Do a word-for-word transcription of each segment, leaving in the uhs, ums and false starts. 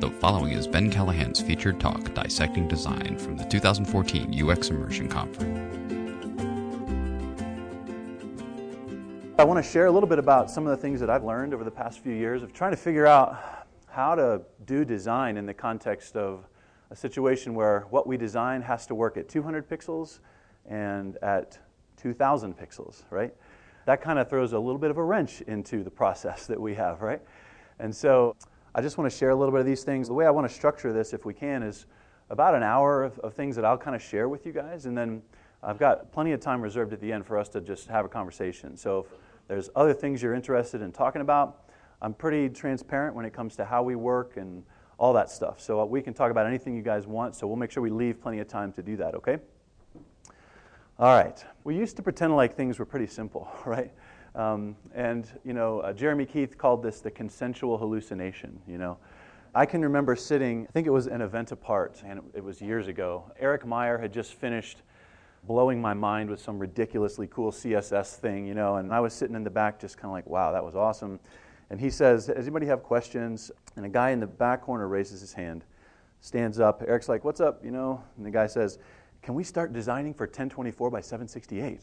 The following is Ben Callahan's featured talk dissecting design from the two thousand fourteen U X Immersion Conference. I want to share a little bit about some of the things that I've learned over the past few years of trying to figure out how to do design in the context of a situation where what we design has to work at two hundred pixels and at two thousand pixels, right? That kind of throws a little bit of a wrench into the process that we have, right? And so I just want to share a little bit of these things. The way I want to structure this, if we can, is about an hour of, of things that I'll kind of share with you guys, and then I've got plenty of time reserved at the end for us to just have a conversation. So if there's other things you're interested in talking about, I'm pretty transparent when it comes to how we work and all that stuff. So we can talk about anything you guys want, so we'll make sure we leave plenty of time to do that, okay? All right. We used to pretend like things were pretty simple, right? Um, and, you know, uh, Jeremy Keith called this the consensual hallucination, you know. I can remember sitting, I think it was an event apart, and it, it was years ago. Eric Meyer had just finished blowing my mind with some ridiculously cool C S S thing, you know, and I was sitting in the back just kind of like, wow, that was awesome. And he says, does anybody have questions? And a guy in the back corner raises his hand, stands up. Eric's like, what's up, you know? And the guy says, can we start designing for ten twenty-four by seven sixty-eight?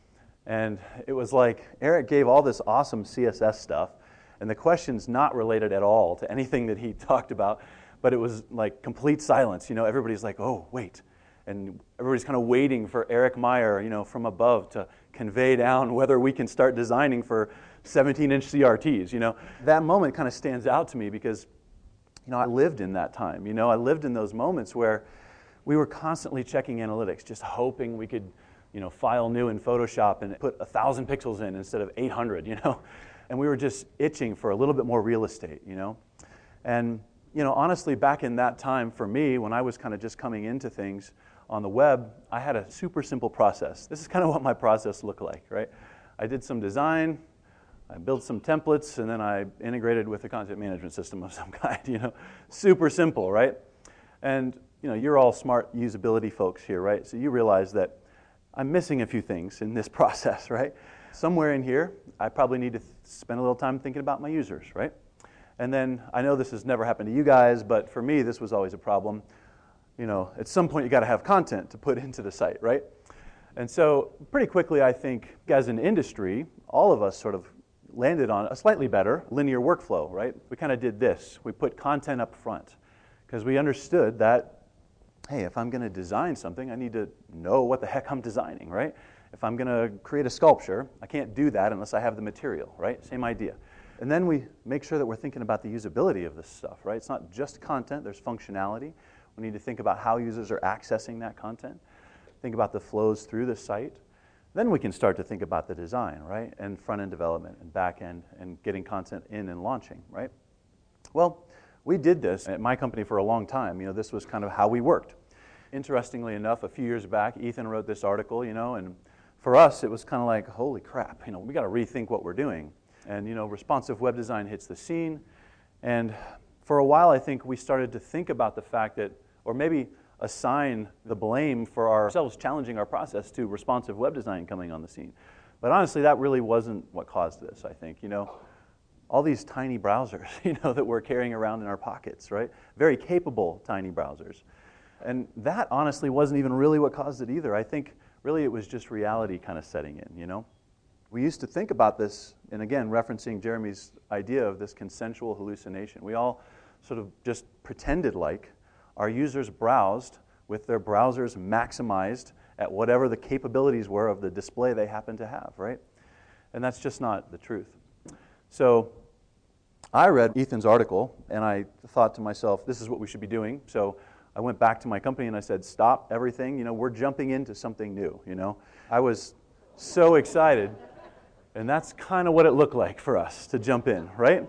And it was like Eric gave all this awesome C S S stuff, and the question's not related at all to anything that he talked about, but it was like complete silence. You know, everybody's like, oh, wait. And everybody's kind of waiting for Eric Meyer, you know, from above to convey down whether we can start designing for seventeen-inch C R Ts, you know. That moment kind of stands out to me because, you know, I lived in that time. You know, I lived in those moments where we were constantly checking analytics, just hoping we could, you know, file new in Photoshop and put one thousand pixels in instead of eight hundred, you know. And we were just itching for a little bit more real estate, you know. And, you know, honestly, back in that time for me, when I was kind of just coming into things on the web, I had a super simple process. This is kind of what my process looked like, right? I did some design, I built some templates, and then I integrated with a content management system of some kind, you know. Super simple, right? And, you know, you're all smart usability folks here, right? So you realize that I'm missing a few things in this process, right? Somewhere in here, I probably need to th- spend a little time thinking about my users, right? And then I know this has never happened to you guys, but for me, this was always a problem. You know, at some point, you got to have content to put into the site, right? And so pretty quickly, I think, as an industry, all of us sort of landed on a slightly better linear workflow, right? We kind of did this. We put content up front because we understood that, hey, if I'm going to design something, I need to know what the heck I'm designing, right? If I'm going to create a sculpture, I can't do that unless I have the material, right? Same idea. And then we make sure that we're thinking about the usability of this stuff, right? It's not just content, there's functionality. We need to think about how users are accessing that content, think about the flows through the site. Then we can start to think about the design, right? And front-end development and back-end and getting content in and launching, right? Well, we did this at my company for a long time. You know, this was kind of how we worked. Interestingly enough, a few years back, Ethan wrote this article, you know, and for us, it was kind of like, holy crap, you know, we got to rethink what we're doing. And, you know, responsive web design hits the scene. And for a while, I think we started to think about the fact that, or maybe assign the blame for ourselves challenging our process to responsive web design coming on the scene. But honestly, that really wasn't what caused this, I think, you know. All these tiny browsers, you know, that we're carrying around in our pockets, right? Very capable tiny browsers. And that, honestly, wasn't even really what caused it either. I think, really, it was just reality kind of setting in, you know? We used to think about this, and again, referencing Jeremy's idea of this consensual hallucination. We all sort of just pretended like our users browsed with their browsers maximized at whatever the capabilities were of the display they happened to have, right? And that's just not the truth. So I read Ethan's article, and I thought to myself, this is what we should be doing. So I went back to my company and I said, stop everything. You know, we're jumping into something new, you know. I was so excited, and that's kind of what it looked like for us to jump in, right?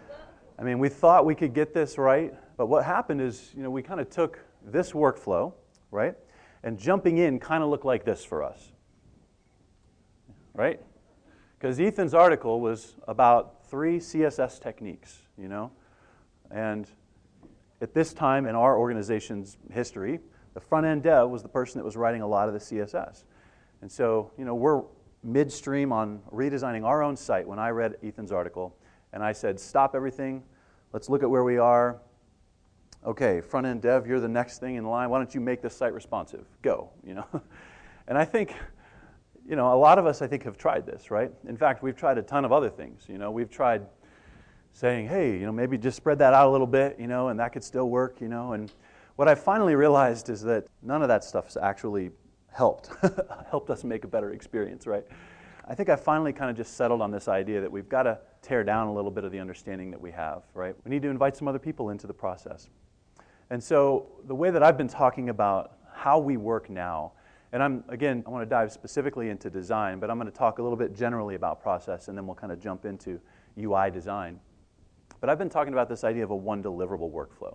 I mean, we thought we could get this right, but what happened is, you know, we kind of took this workflow, right, and jumping in kind of looked like this for us, right? Because Ethan's article was about three C S S techniques, you know, and at this time in our organization's history, the front-end dev was the person that was writing a lot of the C S S. And so, you know, we're midstream on redesigning our own site when I read Ethan's article, and I said, stop everything, let's look at where we are, okay, front-end dev, you're the next thing in line. Why don't you make this site responsive? Go, you know. And I think, you know, a lot of us, I think, have tried this, right? In fact, we've tried a ton of other things. You know, we've tried saying, hey, you know, maybe just spread that out a little bit, you know, and that could still work, you know. And what I finally realized is that none of that stuff's actually helped, helped us make a better experience, right? I think I finally kind of just settled on this idea that we've got to tear down a little bit of the understanding that we have, right? We need to invite some other people into the process. And so the way that I've been talking about how we work now, and I'm, again, I want to dive specifically into design, but I'm going to talk a little bit generally about process, and then we'll kind of jump into U I design. But I've been talking about this idea of a one deliverable workflow.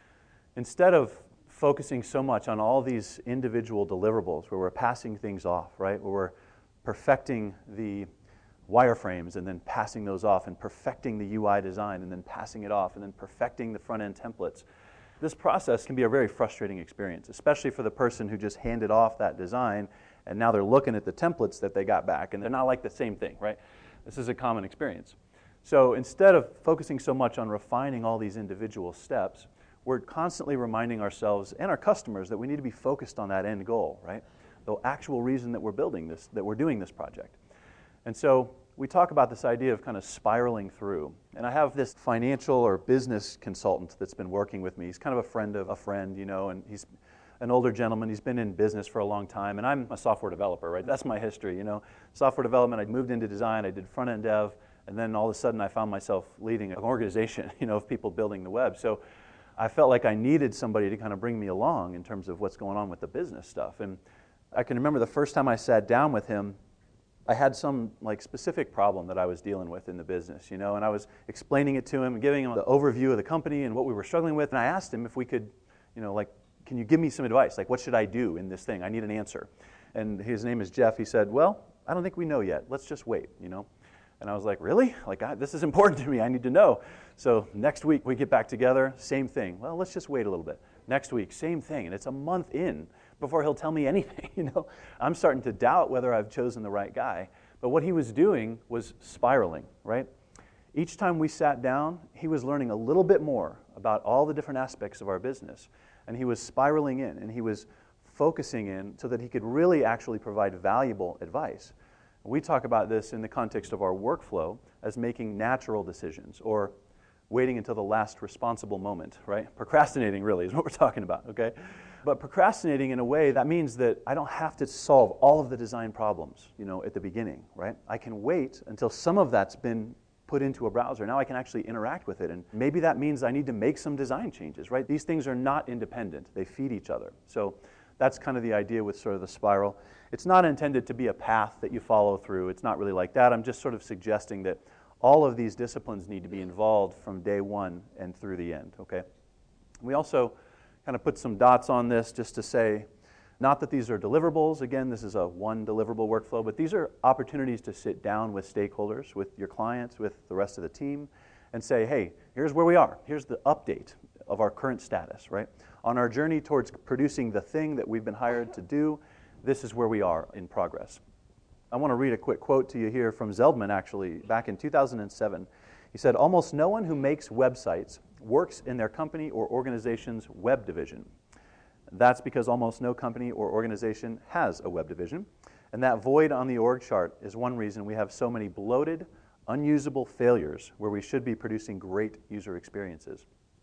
Instead of focusing so much on all these individual deliverables where we're passing things off, right, where we're perfecting the wireframes and then passing those off and perfecting the U I design and then passing it off and then perfecting the front-end templates, this process can be a very frustrating experience, especially for the person who just handed off that design and now they're looking at the templates that they got back and they're not like the same thing, right? This is a common experience. So instead of focusing so much on refining all these individual steps, we're constantly reminding ourselves and our customers that we need to be focused on that end goal, right? The actual reason that we're building this, that we're doing this project. And so we talk about this idea of kind of spiraling through. And I have this financial or business consultant that's been working with me. He's kind of a friend of a friend, you know, and he's an older gentleman. He's been in business for a long time, and I'm a software developer, right? That's my history, you know. Software development, I moved into design, I did front-end dev, and then all of a sudden I found myself leading an organization, you know, of people building the web. So I felt like I needed somebody to kind of bring me along in terms of what's going on with the business stuff. And I can remember the first time I sat down with him, I had some like specific problem that I was dealing with in the business, you know, and I was explaining it to him, giving him the overview of the company and what we were struggling with, and I asked him if we could, you know, like, can you give me some advice? Like, what should I do in this thing? I need an answer. And his name is Jeff. He said, well, I don't think we know yet. Let's just wait, you know. And I was like, really? Like, I, this is important to me. I need to know. So next week we get back together, same thing. Well, let's just wait a little bit. Next week, same thing. And it's a month in before he'll tell me anything, you know. I'm starting to doubt whether I've chosen the right guy. But what he was doing was spiraling, right? Each time we sat down, he was learning a little bit more about all the different aspects of our business. And he was spiraling in, and he was focusing in so that he could really actually provide valuable advice. We talk about this in the context of our workflow as making natural decisions or waiting until the last responsible moment, right? Procrastinating really is what we're talking about, okay? But procrastinating in a way, that means that I don't have to solve all of the design problems, you know, at the beginning, right? I can wait until some of that's been put into a browser. Now I can actually interact with it, and maybe that means I need to make some design changes, right? These things are not independent. They feed each other. So that's kind of the idea with sort of the spiral. It's not intended to be a path that you follow through. It's not really like that. I'm just sort of suggesting that all of these disciplines need to be involved from day one and through the end, okay? We also kind of put some dots on this just to say, not that these are deliverables. Again, this is a one deliverable workflow, but these are opportunities to sit down with stakeholders, with your clients, with the rest of the team, and say, hey, here's where we are. Here's the update of our current status, right? On our journey towards producing the thing that we've been hired to do, this is where we are in progress. I want to read a quick quote to you here from Zeldman, actually, back in two thousand seven. He said, almost no one who makes websites works in their company or organization's web division. That's because almost no company or organization has a web division. And that void on the org chart is one reason we have so many bloated, unusable failures where we should be producing great user experiences.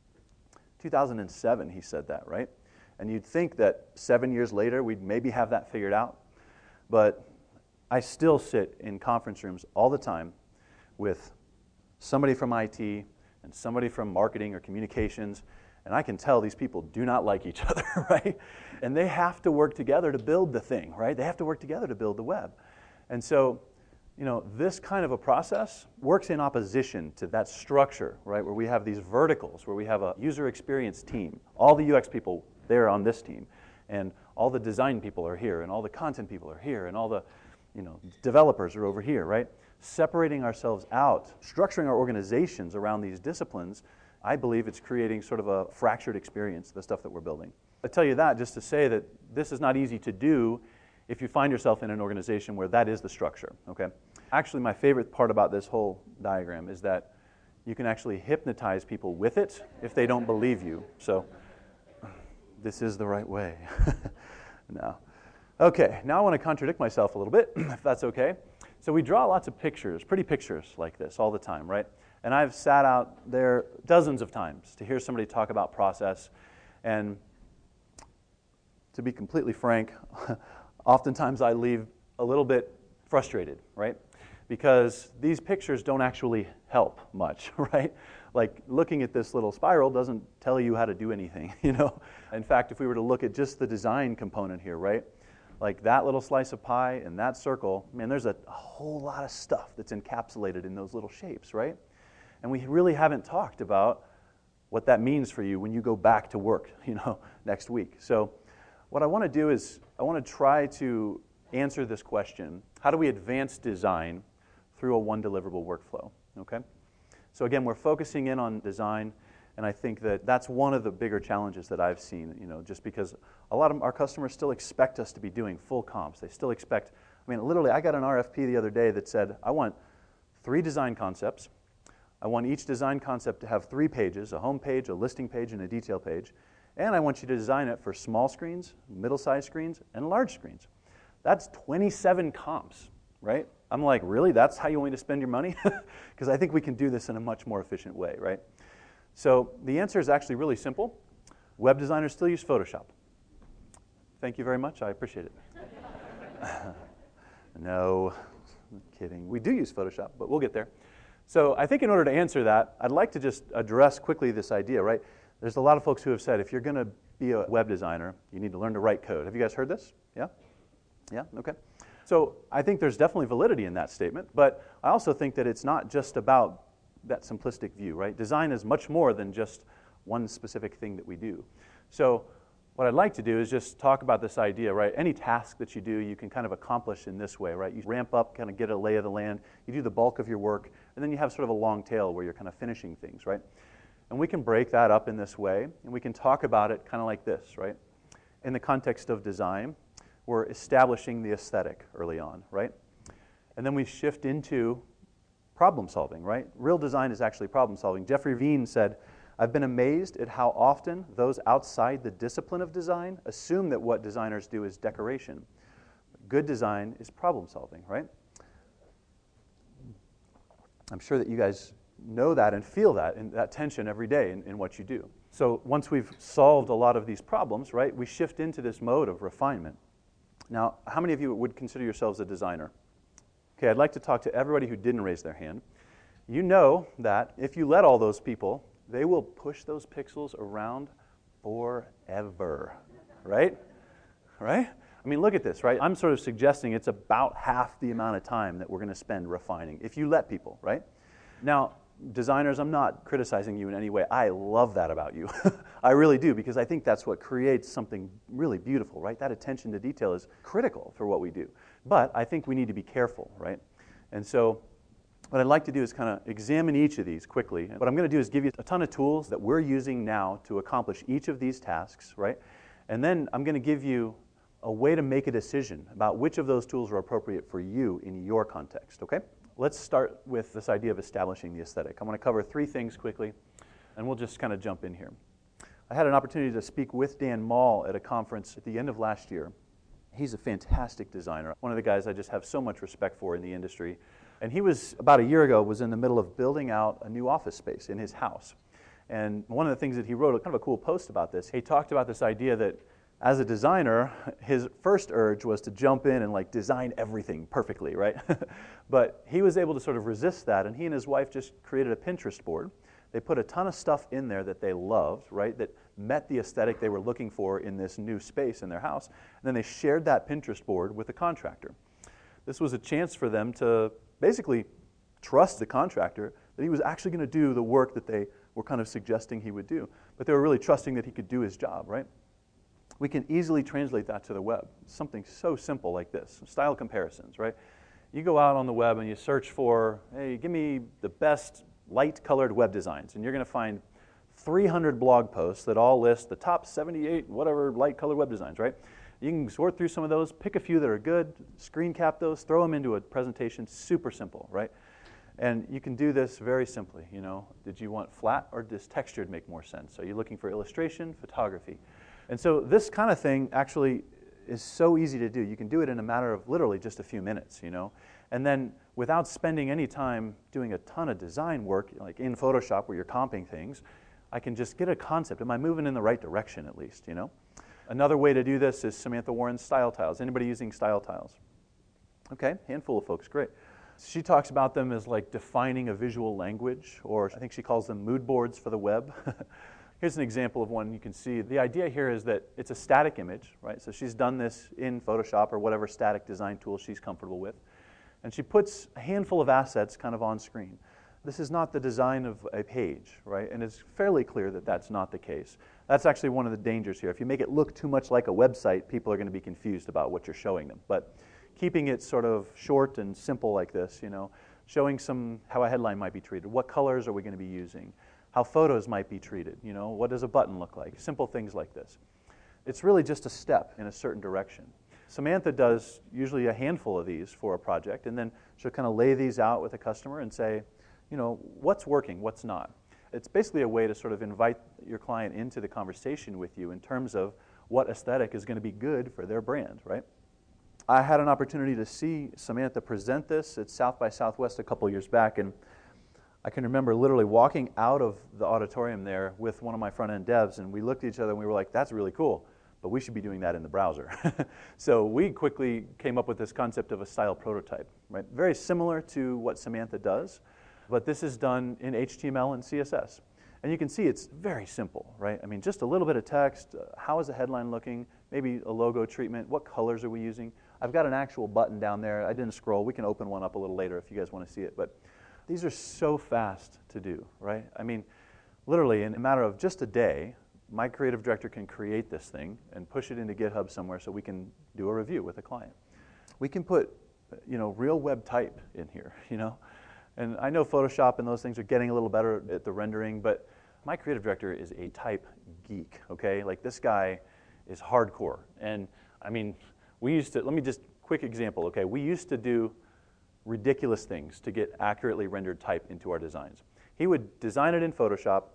two thousand seven, he said that, right? And you'd think that seven years later, we'd maybe have that figured out. But I still sit in conference rooms all the time with somebody from I T and somebody from marketing or communications, and I can tell these people do not like each other, right? And they have to work together to build the thing, right? They have to work together to build the web. And so, you know, this kind of a process works in opposition to that structure, right, where we have these verticals, where we have a user experience team. All the U X people, they're on this team, and all the design people are here, and all the content people are here, and all the, you know, developers are over here, right? Separating ourselves out, structuring our organizations around these disciplines, I believe it's creating sort of a fractured experience, the stuff that we're building. I tell you that just to say that this is not easy to do if you find yourself in an organization where that is the structure, okay? Actually, my favorite part about this whole diagram is that You can actually hypnotize people with it if they don't believe you. So this is the right way. No. Okay, now I want to contradict myself a little bit, if that's okay. So we draw lots of pictures, pretty pictures like this all the time, right? And I've sat out there dozens of times to hear somebody talk about process. And to be completely frank, oftentimes I leave a little bit frustrated, right? Because these pictures don't actually help much, right? Like looking at this little spiral doesn't tell you how to do anything, you know? In fact, if we were to look at just the design component here, right? Like that little slice of pie and that circle, man, there's a, a whole lot of stuff that's encapsulated in those little shapes, right? And we really haven't talked about what that means for you when you go back to work, you know, next week. So what I want to do is I want to try to answer this question: how do we advance design through a one deliverable workflow? Okay. So again, we're focusing in on design, and I think that that's one of the bigger challenges that I've seen, you know, just because a lot of our customers still expect us to be doing full comps. They still expect, I mean, literally, I got an R F P the other day that said, I want three design concepts. I want each design concept to have three pages, a home page, a listing page, and a detail page. And I want you to design it for small screens, middle-sized screens, and large screens. That's twenty-seven comps, right? I'm like, really? That's how you want me to spend your money? Because I think we can do this in a much more efficient way, right? So the answer is actually really simple. Web designers still use Photoshop. Thank you very much. I appreciate it. No, I'm kidding. We do use Photoshop, but we'll get there. So I think in order to answer that, I'd like to just address quickly this idea, right? There's a lot of folks who have said, if you're going to be a web designer, you need to learn to write code. Have you guys heard this? Yeah? Yeah? Okay. So I think there's definitely validity in that statement, but I also think that it's not just about that simplistic view, right? Design is much more than just one specific thing that we do. So what I'd like to do is just talk about this idea, right? Any task that you do, you can kind of accomplish in this way, right? You ramp up, kind of get a lay of the land, you do the bulk of your work, and then you have sort of a long tail where you're kind of finishing things, right? And we can break that up in this way, and we can talk about it kind of like this, right? In the context of design, we're establishing the aesthetic early on, right? And then we shift into problem solving, right? Real design is actually problem solving. Jeffrey Veen said, I've been amazed at how often those outside the discipline of design assume that what designers do is decoration. Good design is problem solving, right? I'm sure that you guys know that and feel that, and that tension every day in, in what you do. So once we've solved a lot of these problems, right, we shift into this mode of refinement. Now, how many of you would consider yourselves a designer? Okay, I'd like to talk to everybody who didn't raise their hand. You know that if you let all those people, they will push those pixels around forever, right? Right? I mean, look at this, right? I'm sort of suggesting it's about half the amount of time that we're going to spend refining, if you let people, right? Now, designers, I'm not criticizing you in any way. I love that about you. I really do, because I think that's what creates something really beautiful, right? That attention to detail is critical for what we do. But I think we need to be careful, right? And so what I'd like to do is kind of examine each of these quickly. What I'm going to do is give you a ton of tools that we're using now to accomplish each of these tasks, right? And then I'm going to give you a way to make a decision about which of those tools are appropriate for you in your context, okay? Let's start with this idea of establishing the aesthetic. I'm going to cover three things quickly, and we'll just kind of jump in here. I had an opportunity to speak with Dan Mall at a conference at the end of last year. He's a fantastic designer, one of the guys I just have so much respect for in the industry. And he was, about a year ago, was in the middle of building out a new office space in his house. And one of the things that he wrote, kind of a cool post about this, he talked about this idea that as a designer, his first urge was to jump in and like design everything perfectly, right? But he was able to sort of resist that, and he and his wife just created a Pinterest board. They put a ton of stuff in there that they loved, right, that met the aesthetic they were looking for in this new space in their house. And then they shared that Pinterest board with the contractor. This was a chance for them to basically trust the contractor that he was actually going to do the work that they were kind of suggesting he would do. But they were really trusting that he could do his job, right? We can easily translate that to the web. Something so simple like this, style comparisons, right? You go out on the web and you search for, hey, give me the best light-colored web designs, and you're going to find three hundred blog posts that all list the top seventy-eight whatever light-colored web designs, right? You can sort through some of those, pick a few that are good, screen cap those, throw them into a presentation, super simple, right? And you can do this very simply, you know. Did you want flat or does textured make more sense? Are you looking for illustration, photography? And so this kind of thing actually is so easy to do. You can do it in a matter of literally just a few minutes, you know. And then without spending any time doing a ton of design work, like in Photoshop where you're comping things, I can just get a concept. Am I moving in the right direction at least, you know? Another way to do this is Samantha Warren's style tiles. Anybody using style tiles? Okay, handful of folks, great. She talks about them as like defining a visual language, or I think she calls them mood boards for the web. Here's an example of one you can see. The idea here is that it's a static image, right? So she's done this in Photoshop or whatever static design tool she's comfortable with. And she puts a handful of assets kind of on screen. This is not the design of a page, right? And it's fairly clear that that's not the case. That's actually one of the dangers here. If you make it look too much like a website, people are going to be confused about what you're showing them. But keeping it sort of short and simple like this, you know, showing some how a headline might be treated. What colors are we going to be using? How photos might be treated, you know, what does a button look like? Simple things like this. It's really just a step in a certain direction. Samantha does usually a handful of these for a project, and then she'll kind of lay these out with a customer and say, you know, what's working, what's not. It's basically a way to sort of invite your client into the conversation with you in terms of what aesthetic is going to be good for their brand, right? I had an opportunity to see Samantha present this at South by Southwest a couple years back, and I can remember literally walking out of the auditorium there with one of my front-end devs, and we looked at each other and we were like, that's really cool, but we should be doing that in the browser. So we quickly came up with this concept of a style prototype, right? Very similar to what Samantha does, but this is done in H T M L and C S S. And you can see it's very simple, right? I mean, just a little bit of text. Uh, how is the headline looking? Maybe a logo treatment. What colors are we using? I've got an actual button down there. I didn't scroll. We can open one up a little later if you guys want to see it. But these are so fast to do, right? I mean, literally in a matter of just a day, my creative director can create this thing and push it into GitHub somewhere so we can do a review with a client. We can put, you know, real web type in here, you know? And I know Photoshop and those things are getting a little better at the rendering, but my creative director is a type geek, okay? Like this guy is hardcore. And I mean, we used to, let me just, quick example, okay? We used to do ridiculous things to get accurately rendered type into our designs. He would design it in Photoshop.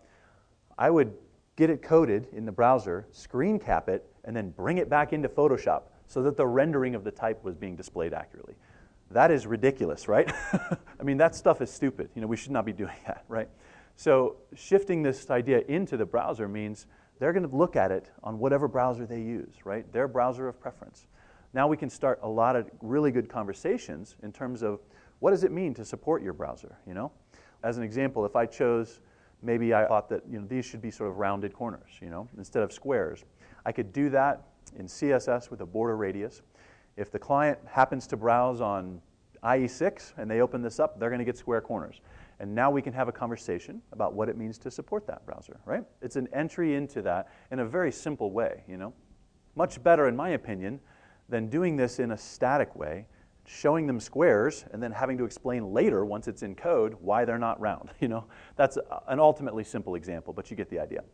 I would get it coded in the browser, screen cap it, and then bring it back into Photoshop so that the rendering of the type was being displayed accurately. That is ridiculous, right? I mean, that stuff is stupid. You know, we should not be doing that, right? So shifting this idea into the browser means they're going to look at it on whatever browser they use, right? Their browser of preference. Now we can start a lot of really good conversations in terms of what does it mean to support your browser, you know? As an example, if I chose, maybe I thought that, you know, these should be sort of rounded corners, you know, instead of squares. I could do that in C S S with a border radius. If the client happens to browse on I E six and they open this up, they're going to get square corners. And now we can have a conversation about what it means to support that browser, right? It's an entry into that in a very simple way, you know? Much better, in my opinion, than doing this in a static way, showing them squares, and then having to explain later, once it's in code, why they're not round. You know, that's an ultimately simple example, but you get the idea.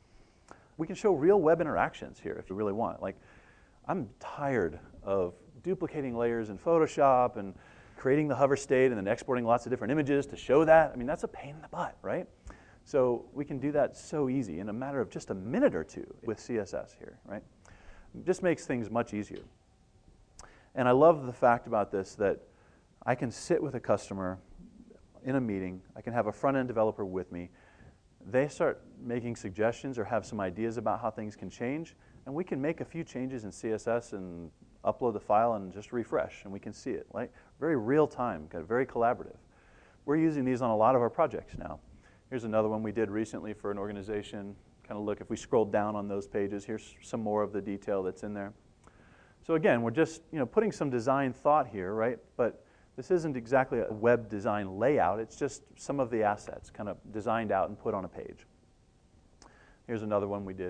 We can show real web interactions here if you really want. Like, I'm tired of duplicating layers in Photoshop and creating the hover state and then exporting lots of different images to show that. I mean, that's a pain in the butt, right? So we can do that so easy in a matter of just a minute or two with C S S here, right? It just makes things much easier. And I love the fact about this that I can sit with a customer in a meeting. I can have a front-end developer with me. They start making suggestions or have some ideas about how things can change, and we can make a few changes in C S S and upload the file and just refresh, and we can see it. Like, very real time, very collaborative. We're using these on a lot of our projects now. Here's another one we did recently for an organization. Kind of look, if we scroll down on those pages, here's some more of the detail that's in there. So again, we're just, you know, putting some design thought here, right? But this isn't exactly a web design layout. It's just some of the assets kind of designed out and put on a page. Here's another one we did.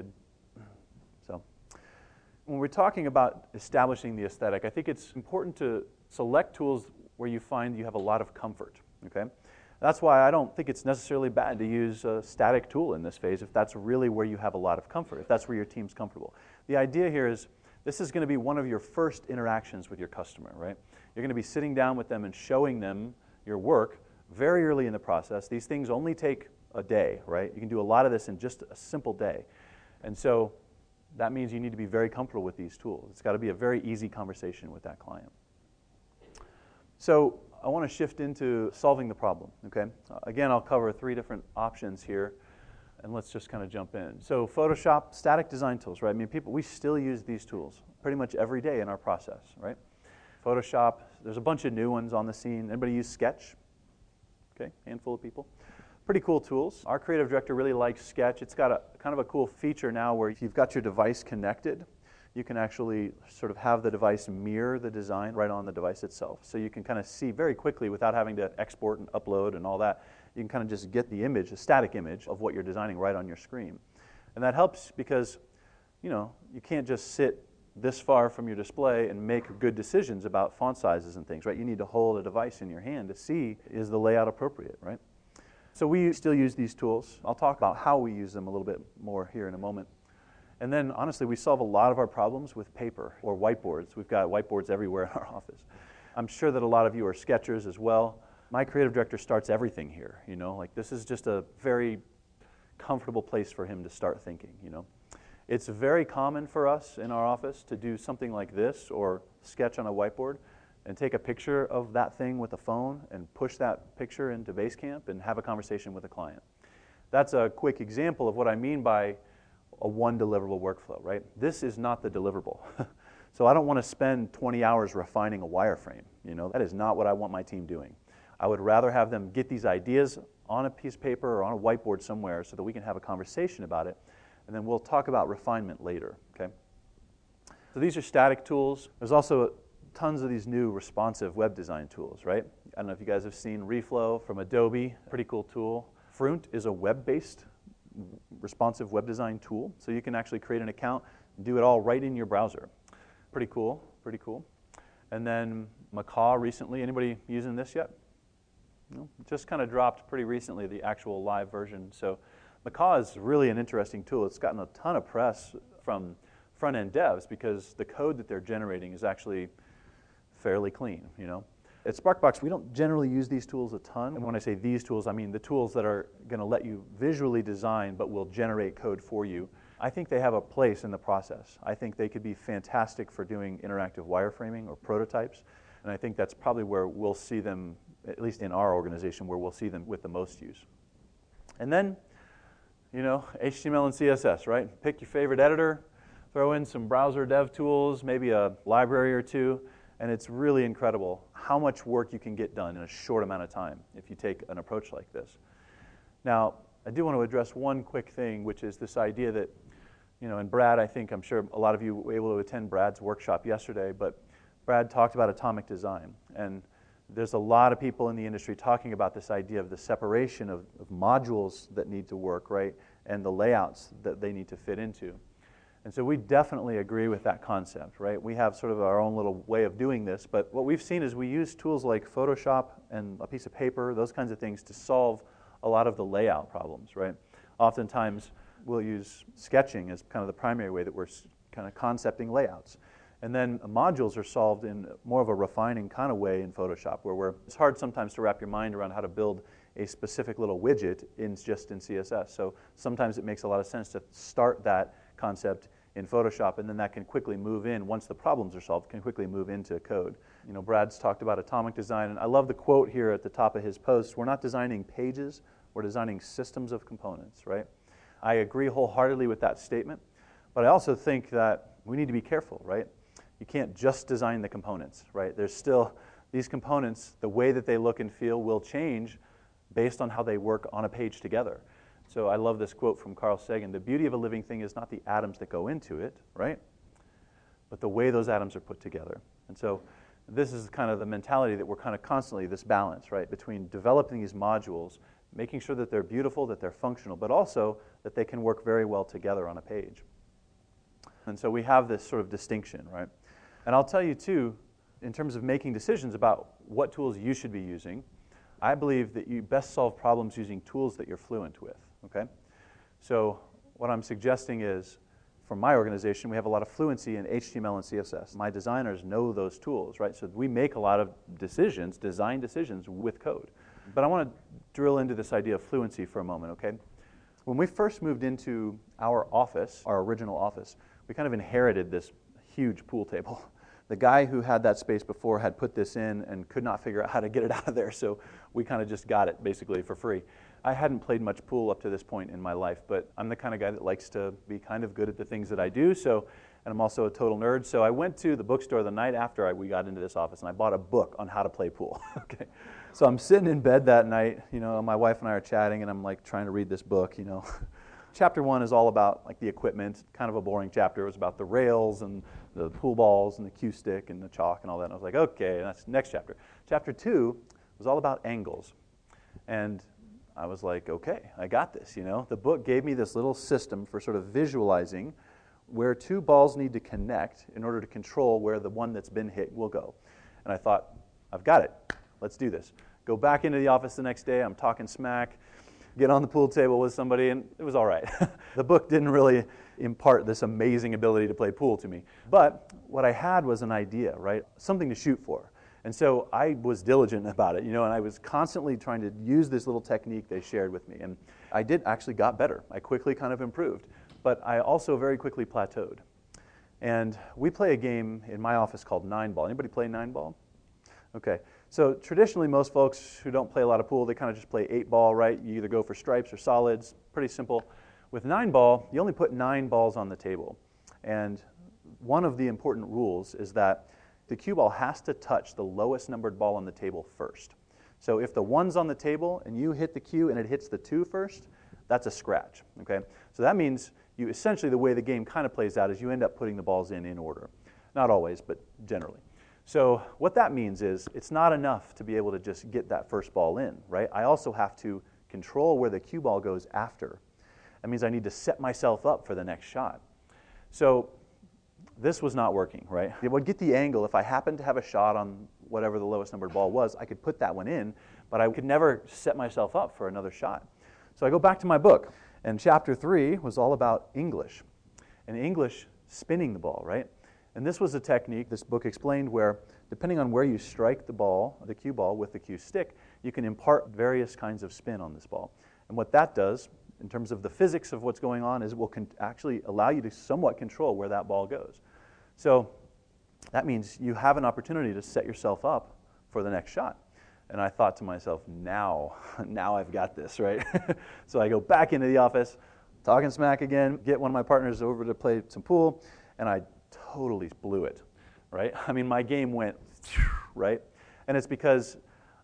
So when we're talking about establishing the aesthetic, I think it's important to select tools where you find you have a lot of comfort, okay? That's why I don't think it's necessarily bad to use a static tool in this phase if that's really where you have a lot of comfort, if that's where your team's comfortable. The idea here is this is going to be one of your first interactions with your customer, right? You're going to be sitting down with them and showing them your work very early in the process. These things only take a day, right? You can do a lot of this in just a simple day. And so that means you need to be very comfortable with these tools. It's got to be a very easy conversation with that client. So I want to shift into solving the problem, okay? Uh, again, I'll cover three different options here, and let's just kind of jump in. So Photoshop, static design tools, right? I mean, people, we still use these tools pretty much every day in our process, right? Photoshop, there's a bunch of new ones on the scene. Anybody use Sketch? Okay, handful of people. Pretty cool tools. Our creative director really likes Sketch. It's got a kind of a cool feature now where if you've got your device connected, you can actually sort of have the device mirror the design right on the device itself. So you can kind of see very quickly without having to export and upload and all that. You can kind of just get the image, a static image of what you're designing right on your screen. And that helps because, you know, you can't just sit this far from your display and make good decisions about font sizes and things, right? You need to hold a device in your hand to see, is the layout appropriate, right? So we still use these tools. I'll talk about how we use them a little bit more here in a moment. And then, honestly, we solve a lot of our problems with paper or whiteboards. We've got whiteboards everywhere in our office. I'm sure that a lot of you are sketchers as well. My creative director starts everything here, you know? Like, this is just a very comfortable place for him to start thinking, you know? It's very common for us in our office to do something like this or sketch on a whiteboard and take a picture of that thing with a phone and push that picture into Basecamp and have a conversation with a client. That's a quick example of what I mean by a one deliverable workflow, right? This is not the deliverable. So I don't want to spend twenty hours refining a wireframe. You know, that is not what I want my team doing. I would rather have them get these ideas on a piece of paper or on a whiteboard somewhere so that we can have a conversation about it. And then we'll talk about refinement later, okay? So these are static tools. There's also tons of these new responsive web design tools, right? I don't know if you guys have seen Reflow from Adobe, pretty cool tool. Frunt is a web-based responsive web design tool. So you can actually create an account and do it all right in your browser. Pretty cool, pretty cool. And then Macaw recently, anybody using this yet? No? It just kind of dropped pretty recently, the actual live version. So Macaw is really an interesting tool. It's gotten a ton of press from front-end devs because the code that they're generating is actually fairly clean, you know. At Sparkbox, we don't generally use these tools a ton. And when I say these tools, I mean the tools that are going to let you visually design but will generate code for you. I think they have a place in the process. I think they could be fantastic for doing interactive wireframing or prototypes. And I think that's probably where we'll see them, at least in our organization, where we'll see them with the most use. And then, you know, H T M L and C S S, right? Pick your favorite editor, throw in some browser dev tools, maybe a library or two, and it's really incredible how much work you can get done in a short amount of time if you take an approach like this. Now, I do want to address one quick thing, which is this idea that, you know, and Brad, I think, I'm sure a lot of you were able to attend Brad's workshop yesterday, but Brad talked about atomic design. And there's a lot of people in the industry talking about this idea of the separation of, of modules that need to work, right, and the layouts that they need to fit into. And so we definitely agree with that concept, right? We have sort of our own little way of doing this, but what we've seen is we use tools like Photoshop and a piece of paper, those kinds of things, to solve a lot of the layout problems, right? Oftentimes, we'll use sketching as kind of the primary way that we're kind of concepting layouts. And then modules are solved in more of a refining kind of way in Photoshop, where we're, it's hard sometimes to wrap your mind around how to build a specific little widget in just in C S S. So sometimes it makes a lot of sense to start that concept in Photoshop, and then that can quickly move in, once the problems are solved, can quickly move into code. You know, Brad's talked about atomic design, and I love the quote here at the top of his post: we're not designing pages, we're designing systems of components, right? I agree wholeheartedly with that statement, but I also think that we need to be careful, right? You can't just design the components, right? There's still, these components, the way that they look and feel will change based on how they work on a page together. So I love this quote from Carl Sagan: the beauty of a living thing is not the atoms that go into it, right? But the way those atoms are put together. And so this is kind of the mentality that we're kind of constantly, this balance, right, between developing these modules, making sure that they're beautiful, that they're functional, but also that they can work very well together on a page. And so we have this sort of distinction, right? And I'll tell you too, in terms of making decisions about what tools you should be using, I believe that you best solve problems using tools that you're fluent with, okay? So what I'm suggesting is, for my organization, we have a lot of fluency in H T M L and C S S. My designers know those tools, right? So we make a lot of decisions, design decisions with code. But I want to drill into this idea of fluency for a moment, okay? When we first moved into our office, our original office, we kind of inherited this huge pool table. The guy who had that space before had put this in and could not figure out how to get it out of there, so we kind of just got it basically for free. I hadn't played much pool up to this point in my life, but I'm the kind of guy that likes to be kind of good at the things that I do, so, and I'm also a total nerd, so I went to the bookstore the night after I, we got into this office, and I bought a book on how to play pool. Okay, so I'm sitting in bed that night, you know, my wife and I are chatting, and I'm like trying to read this book, you know. Chapter one is all about like the equipment, kind of a boring chapter. It was about the rails and the pool balls and the cue stick and the chalk and all that. And I was like, okay, that's next chapter. Chapter two was all about angles. And I was like, okay, I got this, you know. The book gave me this little system for sort of visualizing where two balls need to connect in order to control where the one that's been hit will go. And I thought, I've got it. Let's do this. Go back into the office the next day. I'm talking smack. Get on the pool table with somebody, and it was all right. The book didn't really impart this amazing ability to play pool to me. But what I had was an idea, right? Something to shoot for. And so I was diligent about it, you know, and I was constantly trying to use this little technique they shared with me. And I did actually got better. I quickly kind of improved. But I also very quickly plateaued. And we play a game in my office called nine ball. Anybody play nine ball? Okay. So traditionally, most folks who don't play a lot of pool, they kind of just play eight ball, right? You either go for stripes or solids. Pretty simple. With nine ball, you only put nine balls on the table. And one of the important rules is that the cue ball has to touch the lowest numbered ball on the table first. So if the one's on the table and you hit the cue and it hits the two first, that's a scratch, okay? So that means you essentially, the way the game kind of plays out is you end up putting the balls in in order. Not always, but generally. So what that means is it's not enough to be able to just get that first ball in, right? I also have to control where the cue ball goes after. That means I need to set myself up for the next shot. So this was not working, right? It would get the angle. If I happened to have a shot on whatever the lowest numbered ball was, I could put that one in, but I could never set myself up for another shot. So I go back to my book, and chapter three was all about English, and English spinning the ball, right? And this was a technique this book explained where, depending on where you strike the ball, the cue ball with the cue stick, you can impart various kinds of spin on this ball. And what that does, in terms of the physics of what's going on, is it will con- actually allow you to somewhat control where that ball goes. So that means you have an opportunity to set yourself up for the next shot. And I thought to myself, now, now I've got this, right? So I go back into the office, talking smack again, get one of my partners over to play some pool, and I totally blew it, right? I mean, my game went, right? And it's because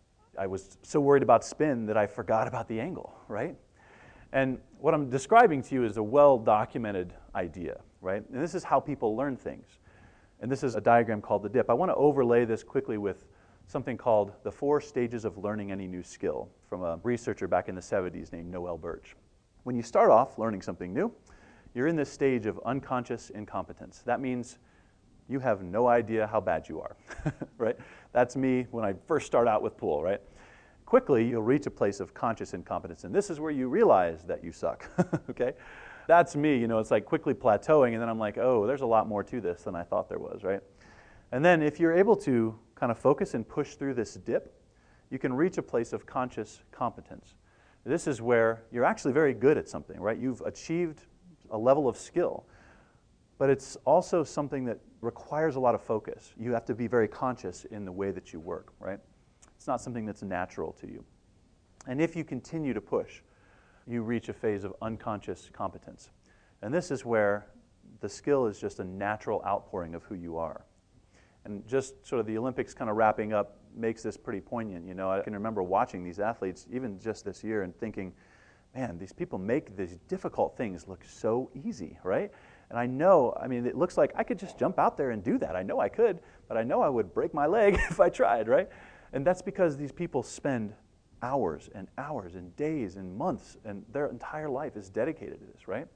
I was so worried about spin that I forgot about the angle, right? And what I'm describing to you is a well-documented idea, right? And this is how people learn things. And this is a diagram called the dip. I want to overlay this quickly with something called the four stages of learning any new skill from a researcher back in the seventies named Noel Birch. When you start off learning something new, you're in this stage of unconscious incompetence. That means you have no idea how bad you are, right? That's me when I first start out with pool, right? Quickly, you'll reach a place of conscious incompetence, and this is where you realize that you suck, okay? That's me, you know, it's like quickly plateauing, and then I'm like, oh, there's a lot more to this than I thought there was, right? And then if you're able to kind of focus and push through this dip, you can reach a place of conscious competence. This is where you're actually very good at something, right? You've achieved a level of skill, but it's also something that requires a lot of focus. You have to be very conscious in the way that you work, right? It's not something that's natural to you. And if you continue to push, you reach a phase of unconscious competence. And this is where the skill is just a natural outpouring of who you are. And just sort of the Olympics kind of wrapping up makes this pretty poignant. You know, I can remember watching these athletes even just this year and thinking, man, these people make these difficult things look so easy, right? And I know, I mean, it looks like I could just jump out there and do that. I know I could, but I know I would break my leg if I tried, right? And that's because these people spend hours and hours and days and months, and their entire life is dedicated to this, right?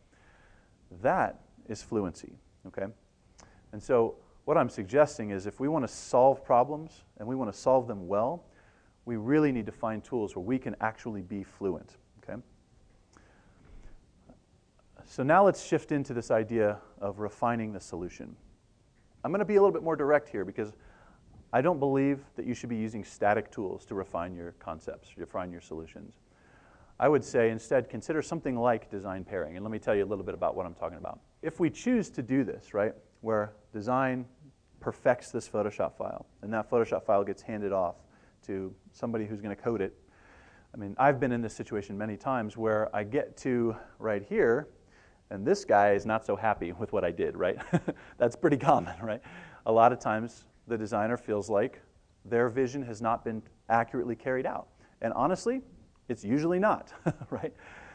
That is fluency, okay? And so what I'm suggesting is if we want to solve problems and we want to solve them well, we really need to find tools where we can actually be fluent, okay? So now let's shift into this idea of refining the solution. I'm going to be a little bit more direct here because I don't believe that you should be using static tools to refine your concepts, refine your solutions. I would say instead consider something like design pairing, and let me tell you a little bit about what I'm talking about. If we choose to do this, right, where design perfects this Photoshop file, and that Photoshop file gets handed off to somebody who's going to code it. I mean, I've been in this situation many times where I get to right here, and this guy is not so happy with what I did, right? That's pretty common, right? A lot of times the designer feels like their vision has not been accurately carried out. And honestly, it's usually not, right?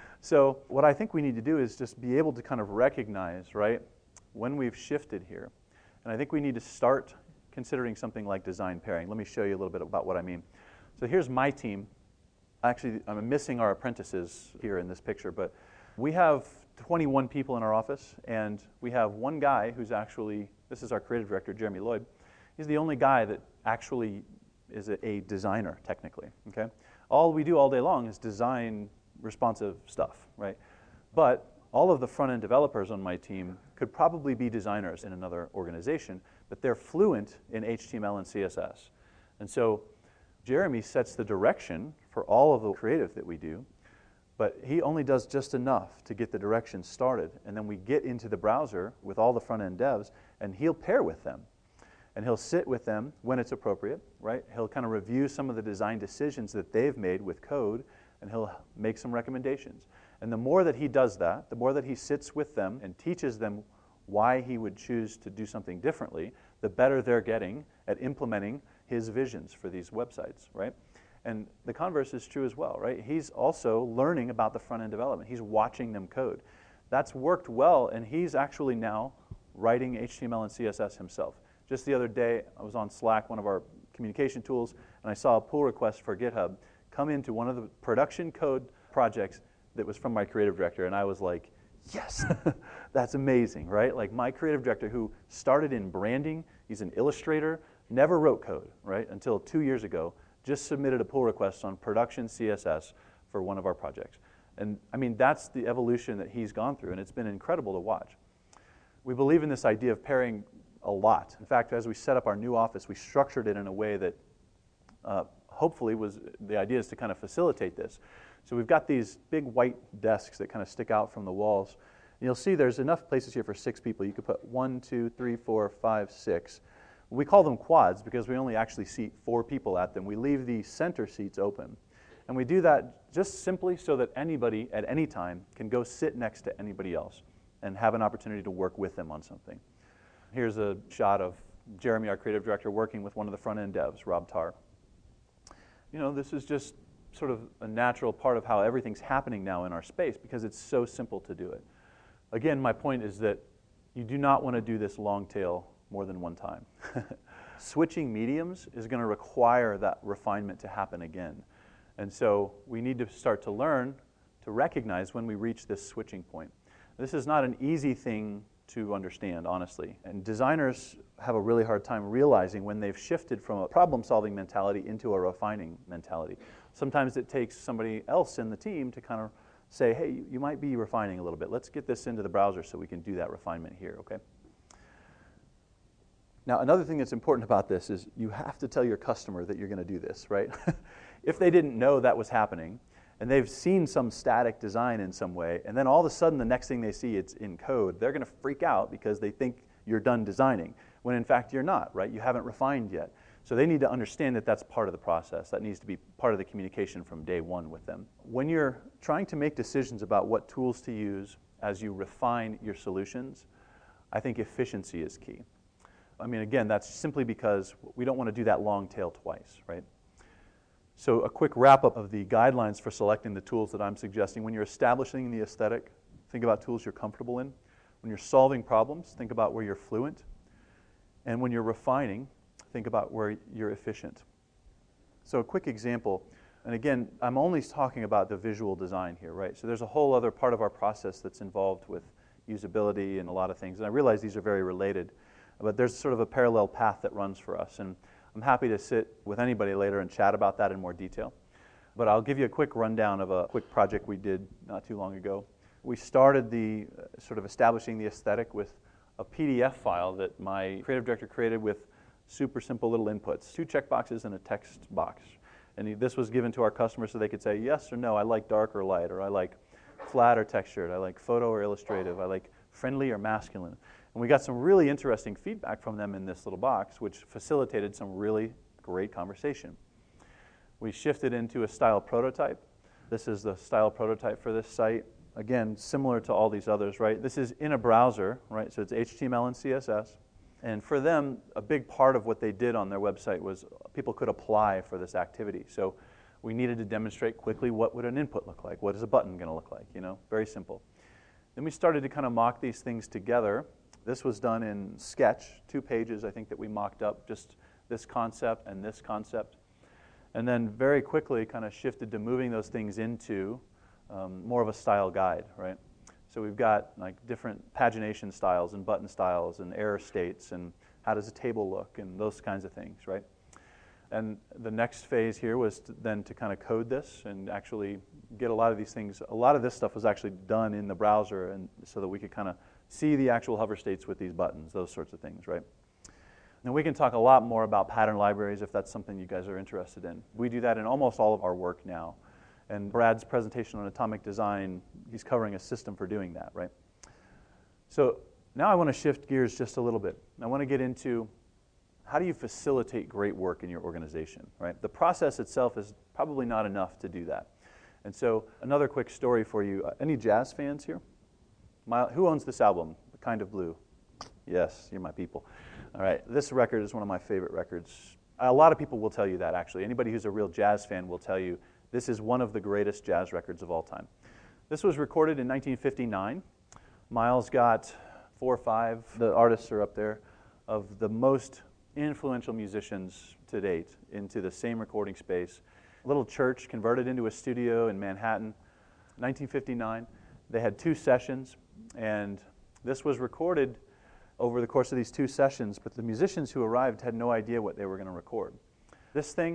So what I think we need to do is just be able to kind of recognize, right, when we've shifted here. And I think we need to start considering something like design pairing. Let me show you a little bit about what I mean. So here's my team. Actually, I'm missing our apprentices here in this picture, but we have twenty-one people in our office, and we have one guy who's actually, this is our creative director, Jeremy Lloyd. He's the only guy that actually is a, a designer, technically, okay? All we do all day long is design responsive stuff, right? But all of the front-end developers on my team could probably be designers in another organization, but they're fluent in H T M L and C S S. And so Jeremy sets the direction for all of the creative that we do, but he only does just enough to get the direction started. And then we get into the browser with all the front-end devs, and he'll pair with them. And he'll sit with them when it's appropriate, right? He'll kind of review some of the design decisions that they've made with code, and he'll make some recommendations. And the more that he does that, the more that he sits with them and teaches them why he would choose to do something differently, the better they're getting at implementing his visions for these websites, right? And the converse is true as well, right? He's also learning about the front-end development. He's watching them code. That's worked well, and he's actually now writing H T M L and C S S himself. Just the other day, I was on Slack, one of our communication tools, and I saw a pull request for GitHub come into one of the production code projects that was from my creative director, and I was like, yes, that's amazing, right? Like my creative director who started in branding, he's an illustrator, never wrote code, right, until two years ago, just submitted a pull request on production C S S for one of our projects. And I mean, that's the evolution that he's gone through, and it's been incredible to watch. We believe in this idea of pairing a lot. In fact, as we set up our new office, we structured it in a way that uh, hopefully was, the idea is to kind of facilitate this. So we've got these big white desks that kind of stick out from the walls. And you'll see there's enough places here for six people. You could put one, two, three, four, five, six. We call them quads because we only actually seat four people at them. We leave the center seats open. And we do that just simply so that anybody at any time can go sit next to anybody else and have an opportunity to work with them on something. Here's a shot of Jeremy, our creative director, working with one of the front-end devs, Rob Tarr. You know, this is just sort of a natural part of how everything's happening now in our space because it's so simple to do it. Again, my point is that you do not want to do this long tail more than one time. Switching mediums is going to require that refinement to happen again. And so we need to start to learn to recognize when we reach this switching point. This is not an easy thing to understand, honestly. And designers have a really hard time realizing when they've shifted from a problem-solving mentality into a refining mentality. Sometimes it takes somebody else in the team to kind of say, hey, you might be refining a little bit. Let's get this into the browser so we can do that refinement here, okay? Now, another thing that's important about this is you have to tell your customer that you're going to do this, right? If they didn't know that was happening, and they've seen some static design in some way, and then all of a sudden the next thing they see it's in code, they're going to freak out because they think you're done designing, when in fact you're not, right? You haven't refined yet. So they need to understand that that's part of the process. That needs to be part of the communication from day one with them. When you're trying to make decisions about what tools to use as you refine your solutions, I think efficiency is key. I mean, again, that's simply because we don't want to do that long tail twice, right? So a quick wrap-up of the guidelines for selecting the tools that I'm suggesting. When you're establishing the aesthetic, think about tools you're comfortable in. When you're solving problems, think about where you're fluent. And when you're refining, think about where you're efficient. So a quick example, and again, I'm only talking about the visual design here, right? So there's a whole other part of our process that's involved with usability and a lot of things. And I realize these are very related, but there's sort of a parallel path that runs for us. And I'm happy to sit with anybody later and chat about that in more detail. But I'll give you a quick rundown of a quick project we did not too long ago. We started the uh, sort of establishing the aesthetic with a P D F file that my creative director created with super simple little inputs, two check boxes and a text box. And he, this was given to our customers so they could say yes or no, I like dark or light, or I like flat or textured, I like photo or illustrative, I like friendly or masculine. And we got some really interesting feedback from them in this little box, which facilitated some really great conversation. We shifted into a style prototype. This is the style prototype for this site. Again, similar to all these others, right? This is in a browser, right? So it's H T M L and C S S. And for them, a big part of what they did on their website was people could apply for this activity. So we needed to demonstrate quickly what would an input look like. What is a button going to look like? You know, very simple. Then we started to kind of mock these things together. This was done in Sketch, two pages I think that we mocked up, just this concept and this concept. And then very quickly kind of shifted to moving those things into um, more of a style guide, right? So we've got like different pagination styles and button styles and error states and how does a table look and those kinds of things, right? And the next phase here was to then to kind of code this and actually get a lot of these things. A lot of this stuff was actually done in the browser, and so that we could kind of see the actual hover states with these buttons, those sorts of things, right? Now we can talk a lot more about pattern libraries if that's something you guys are interested in. We do that in almost all of our work now. And Brad's presentation on atomic design, he's covering a system for doing that, right? So now I want to shift gears just a little bit. I want to get into how do you facilitate great work in your organization, right? The process itself is probably not enough to do that. And so another quick story for you. Uh, any jazz fans here? My, who owns this album, The Kind of Blue? Yes, you're my people. All right, this record is one of my favorite records. A lot of people will tell you that, actually. Anybody who's a real jazz fan will tell you this is one of the greatest jazz records of all time. This was recorded in nineteen fifty-nine. Miles got four or five, the artists are up there, of the most influential musicians to date into the same recording space. A little church converted into a studio in Manhattan, nineteen fifty-nine. They had two sessions, and this was recorded over the course of these two sessions, but the musicians who arrived had no idea what they were going to record. This thing,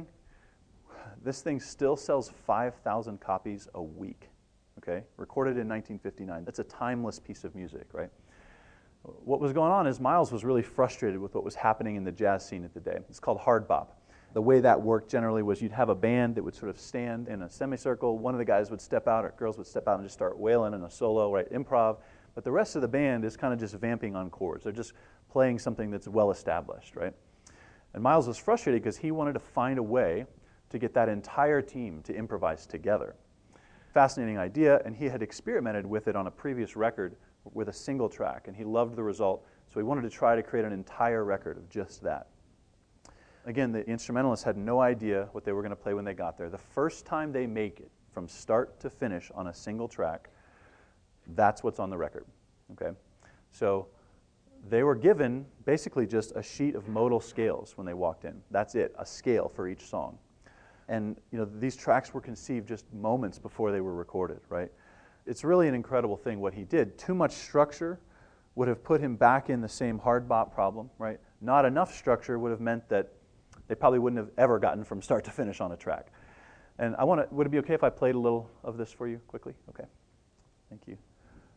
this thing still sells five thousand copies a week, okay? Recorded in nineteen fifty-nine. That's a timeless piece of music, right? What was going on is Miles was really frustrated with what was happening in the jazz scene at the day. It's called hard bop. The way that worked generally was you'd have a band that would sort of stand in a semicircle. One of the guys would step out, or girls would step out and just start wailing in a solo, right, improv. But the rest of the band is kind of just vamping on chords. They're just playing something that's well established, right? And Miles was frustrated because he wanted to find a way to get that entire team to improvise together. Fascinating idea, and he had experimented with it on a previous record with a single track, and he loved the result, so he wanted to try to create an entire record of just that. Again, the instrumentalists had no idea what they were going to play when they got there. The first time they make it, from start to finish on a single track, that's what's on the record, okay? So they were given basically just a sheet of modal scales when they walked in. That's it, a scale for each song. And you know, these tracks were conceived just moments before they were recorded, right? It's really an incredible thing what he did. Too much structure would have put him back in the same hard bop problem, right? Not enough structure would have meant that they probably wouldn't have ever gotten from start to finish on a track. And I want to, would it be okay if I played a little of this for you quickly? Okay, thank you.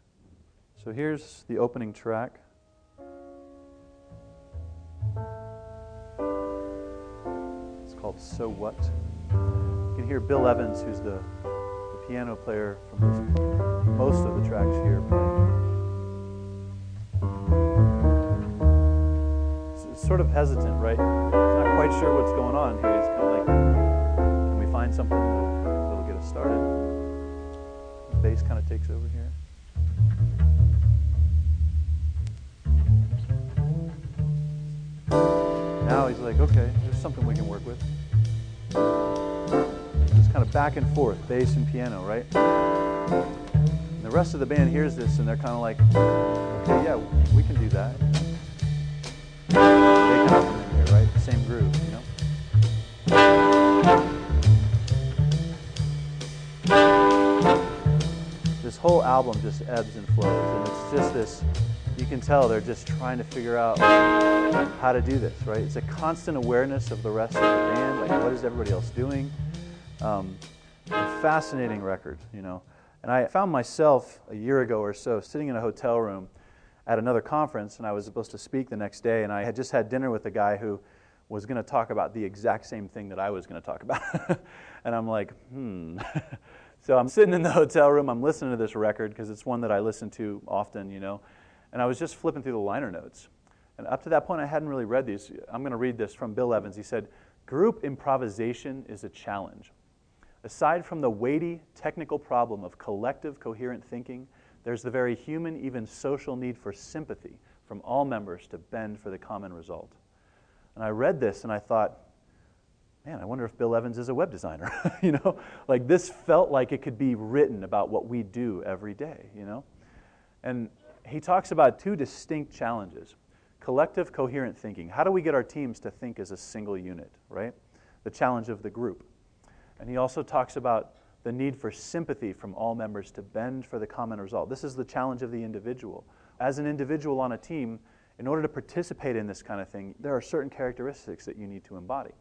So here's the opening track. It's called So What. You can hear Bill Evans, who's the, the piano player from this, most of the tracks here playing. It's, it's sort of hesitant, right? He's not quite sure what's going on here. He's kind of like, can we find something that'll, that'll get us started? The bass kind of takes over here. Now he's like, okay, there's something we can work with. Just kind of back and forth, bass and piano, right? And the rest of the band hears this and they're kind of like, okay, yeah, we can do that. They kind of come in here, right? Same groove, you know? This whole album just ebbs and flows, and it's just this, you can tell they're just trying to figure out how to do this, right? It's a constant awareness of the rest of the band, like what is everybody else doing? Um, a fascinating record, you know. And I found myself a year ago or so sitting in a hotel room at another conference, and I was supposed to speak the next day, and I had just had dinner with a guy who was going to talk about the exact same thing that I was going to talk about. And I'm like, hmm. So I'm sitting in the hotel room, I'm listening to this record because it's one that I listen to often, you know, and I was just flipping through the liner notes. And up to that point, I hadn't really read these. I'm going to read this from Bill Evans. He said, "Group improvisation is a challenge. Aside from the weighty technical problem of collective coherent thinking, there's the very human, even social need for sympathy from all members to bend for the common result." And I read this and I thought, man, I wonder if Bill Evans is a web designer. You know, like this felt like it could be written about what we do every day, you know? And he talks about two distinct challenges. Collective coherent thinking. How do we get our teams to think as a single unit, right? The challenge of the group. And he also talks about the need for sympathy from all members to bend for the common result. This is the challenge of the individual. As an individual on a team, in order to participate in this kind of thing, there are certain characteristics that you need to embody.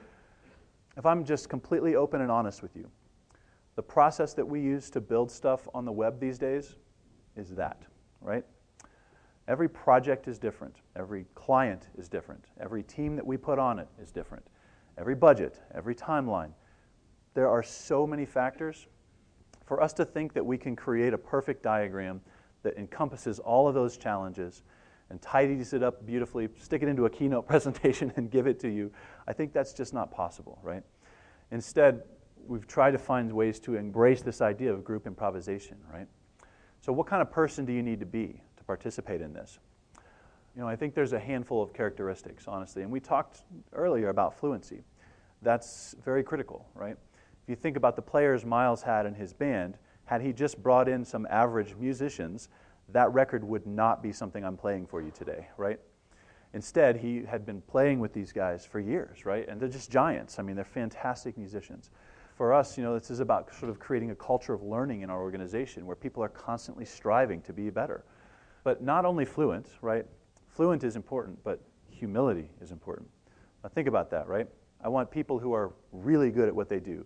If I'm just completely open and honest with you, the process that we use to build stuff on the web these days is that, right? Every project is different. Every client is different. Every team that we put on it is different. Every budget, every timeline. There are so many factors. For us to think that we can create a perfect diagram that encompasses all of those challenges and tidies it up beautifully, stick it into a keynote presentation and give it to you, I think that's just not possible, right? Instead, we've tried to find ways to embrace this idea of group improvisation, right? So what kind of person do you need to be to participate in this? You know, I think there's a handful of characteristics, honestly, and we talked earlier about fluency. That's very critical, right? If you think about the players Miles had in his band, had he just brought in some average musicians, that record would not be something I'm playing for you today, right? Instead, he had been playing with these guys for years, right? And they're just giants. I mean, they're fantastic musicians. For us, you know, this is about sort of creating a culture of learning in our organization where people are constantly striving to be better. But not only fluent, right? Fluent is important, but humility is important. Now think about that, right? I want people who are really good at what they do,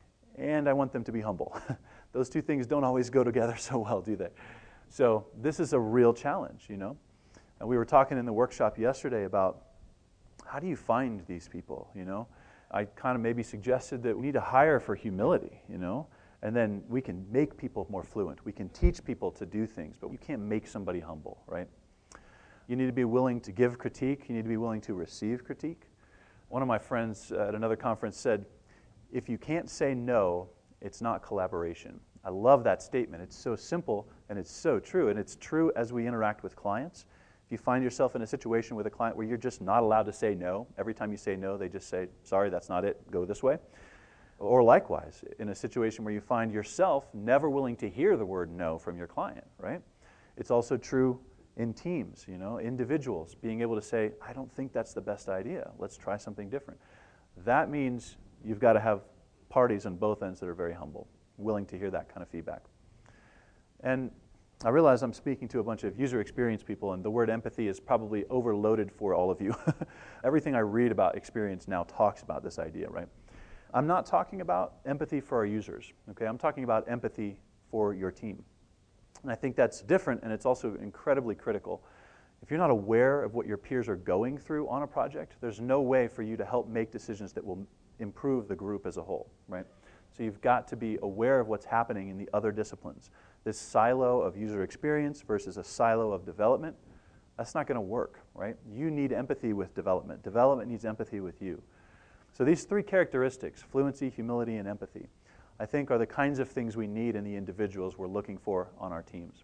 and I want them to be humble. Those two things don't always go together so well, do they? So this is a real challenge, you know? And we were talking in the workshop yesterday about how do you find these people, you know? I kind of maybe suggested that we need to hire for humility, you know? And then we can make people more fluent. We can teach people to do things, but you can't make somebody humble, right? You need to be willing to give critique. You need to be willing to receive critique. One of my friends at another conference said, if you can't say no, it's not collaboration. I love that statement. It's so simple and it's so true. And it's true as we interact with clients. If you find yourself in a situation with a client where you're just not allowed to say no, every time you say no, they just say, sorry, that's not it, go this way. Or likewise, in a situation where you find yourself never willing to hear the word no from your client, right? It's also true in teams, you know, individuals being able to say, I don't think that's the best idea. Let's try something different. That means you've got to have parties on both ends that are very humble, willing to hear that kind of feedback. And I realize I'm speaking to a bunch of user experience people, and the word empathy is probably overloaded for all of you. Everything I read about experience now talks about this idea, right? I'm not talking about empathy for our users, okay? I'm talking about empathy for your team. And I think that's different, and it's also incredibly critical. If you're not aware of what your peers are going through on a project, there's no way for you to help make decisions that will improve the group as a whole, right? So you've got to be aware of what's happening in the other disciplines. This silo of user experience versus a silo of development, that's not going to work, right? You need empathy with development. Development needs empathy with you. So these three characteristics, fluency, humility, and empathy, I think are the kinds of things we need in the individuals we're looking for on our teams.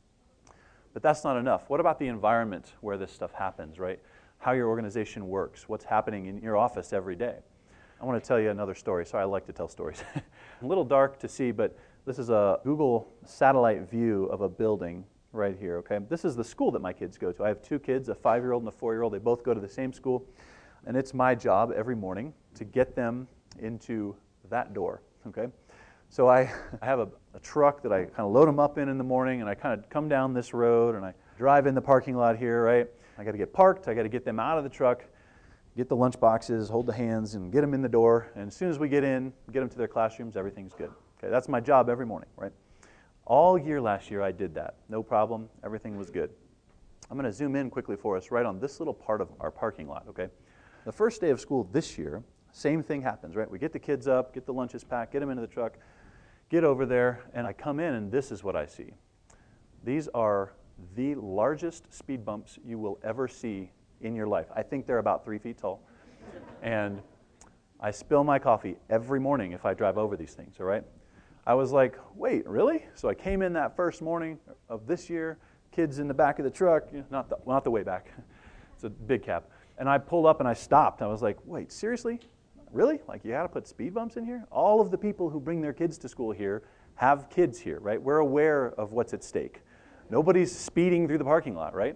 But that's not enough. What about the environment where this stuff happens, right? How your organization works, what's happening in your office every day. I want to tell you another story. Sorry, I like to tell stories. A little dark to see, but this is a Google satellite view of a building right here, okay? This is the school that my kids go to. I have two kids, a five-year-old and a four-year-old. They both go to the same school, and it's my job every morning to get them into that door, okay? So I, I have a, a truck that I kind of load them up in in the morning, and I kind of come down this road, and I drive in the parking lot here, right? I got to get parked. I got to get them out of the truck, get the lunch boxes, hold the hands, and get them in the door. And as soon as we get in, get them to their classrooms, everything's good. Okay, that's my job every morning, right? All year last year I did that. No problem. Everything was good. I'm going to zoom in quickly for us right on this little part of our parking lot, okay? The first day of school this year, same thing happens, right? We get the kids up, get the lunches packed, get them into the truck, get over there, and I come in, and this is what I see. These are the largest speed bumps you will ever see in your life. I think they're about three feet tall. And I spill my coffee every morning if I drive over these things, all right? I was like, wait, really? So I came in that first morning of this year, kids in the back of the truck, you know, not the, well, not the way back. It's a big cab. And I pulled up and I stopped. I was like, wait, seriously? Really? Like, you got to put speed bumps in here? All of the people who bring their kids to school here have kids here, right? We're aware of what's at stake. Nobody's speeding through the parking lot, right?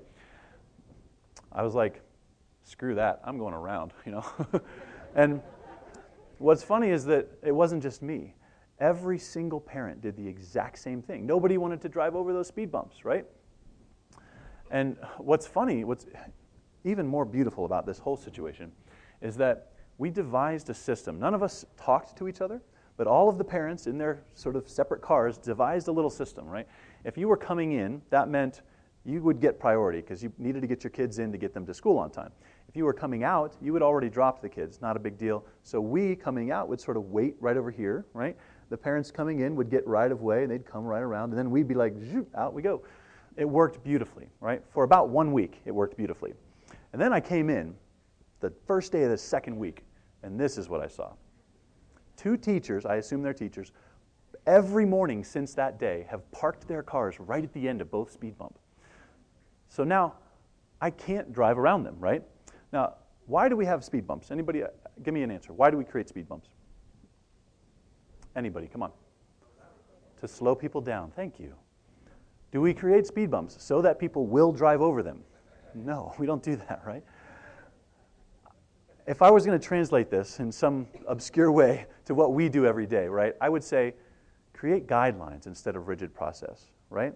I was like, screw that. I'm going around, you know? And what's funny is that it wasn't just me. Every single parent did the exact same thing. Nobody wanted to drive over those speed bumps, right? And what's funny, what's even more beautiful about this whole situation is that we devised a system. None of us talked to each other, but all of the parents in their sort of separate cars devised a little system, right? If you were coming in, that meant you would get priority because you needed to get your kids in to get them to school on time. If you were coming out, you would already drop the kids, not a big deal. So we, coming out, would sort of wait right over here, right? The parents coming in would get right of way, and they'd come right around, and then we'd be like, zoop, out we go. It worked beautifully, right? For about one week, it worked beautifully. And then I came in the first day of the second week, and this is what I saw. Two teachers, I assume they're teachers, every morning since that day have parked their cars right at the end of both speed bumps. So now, I can't drive around them, right? Now, why do we have speed bumps? Anybody, uh, give me an answer. Why do we create speed bumps? Anybody, come on. To slow people down. Thank you. Do we create speed bumps so that people will drive over them? No, we don't do that, right? If I was going to translate this in some obscure way to what we do every day, right, I would say create guidelines instead of rigid process, right?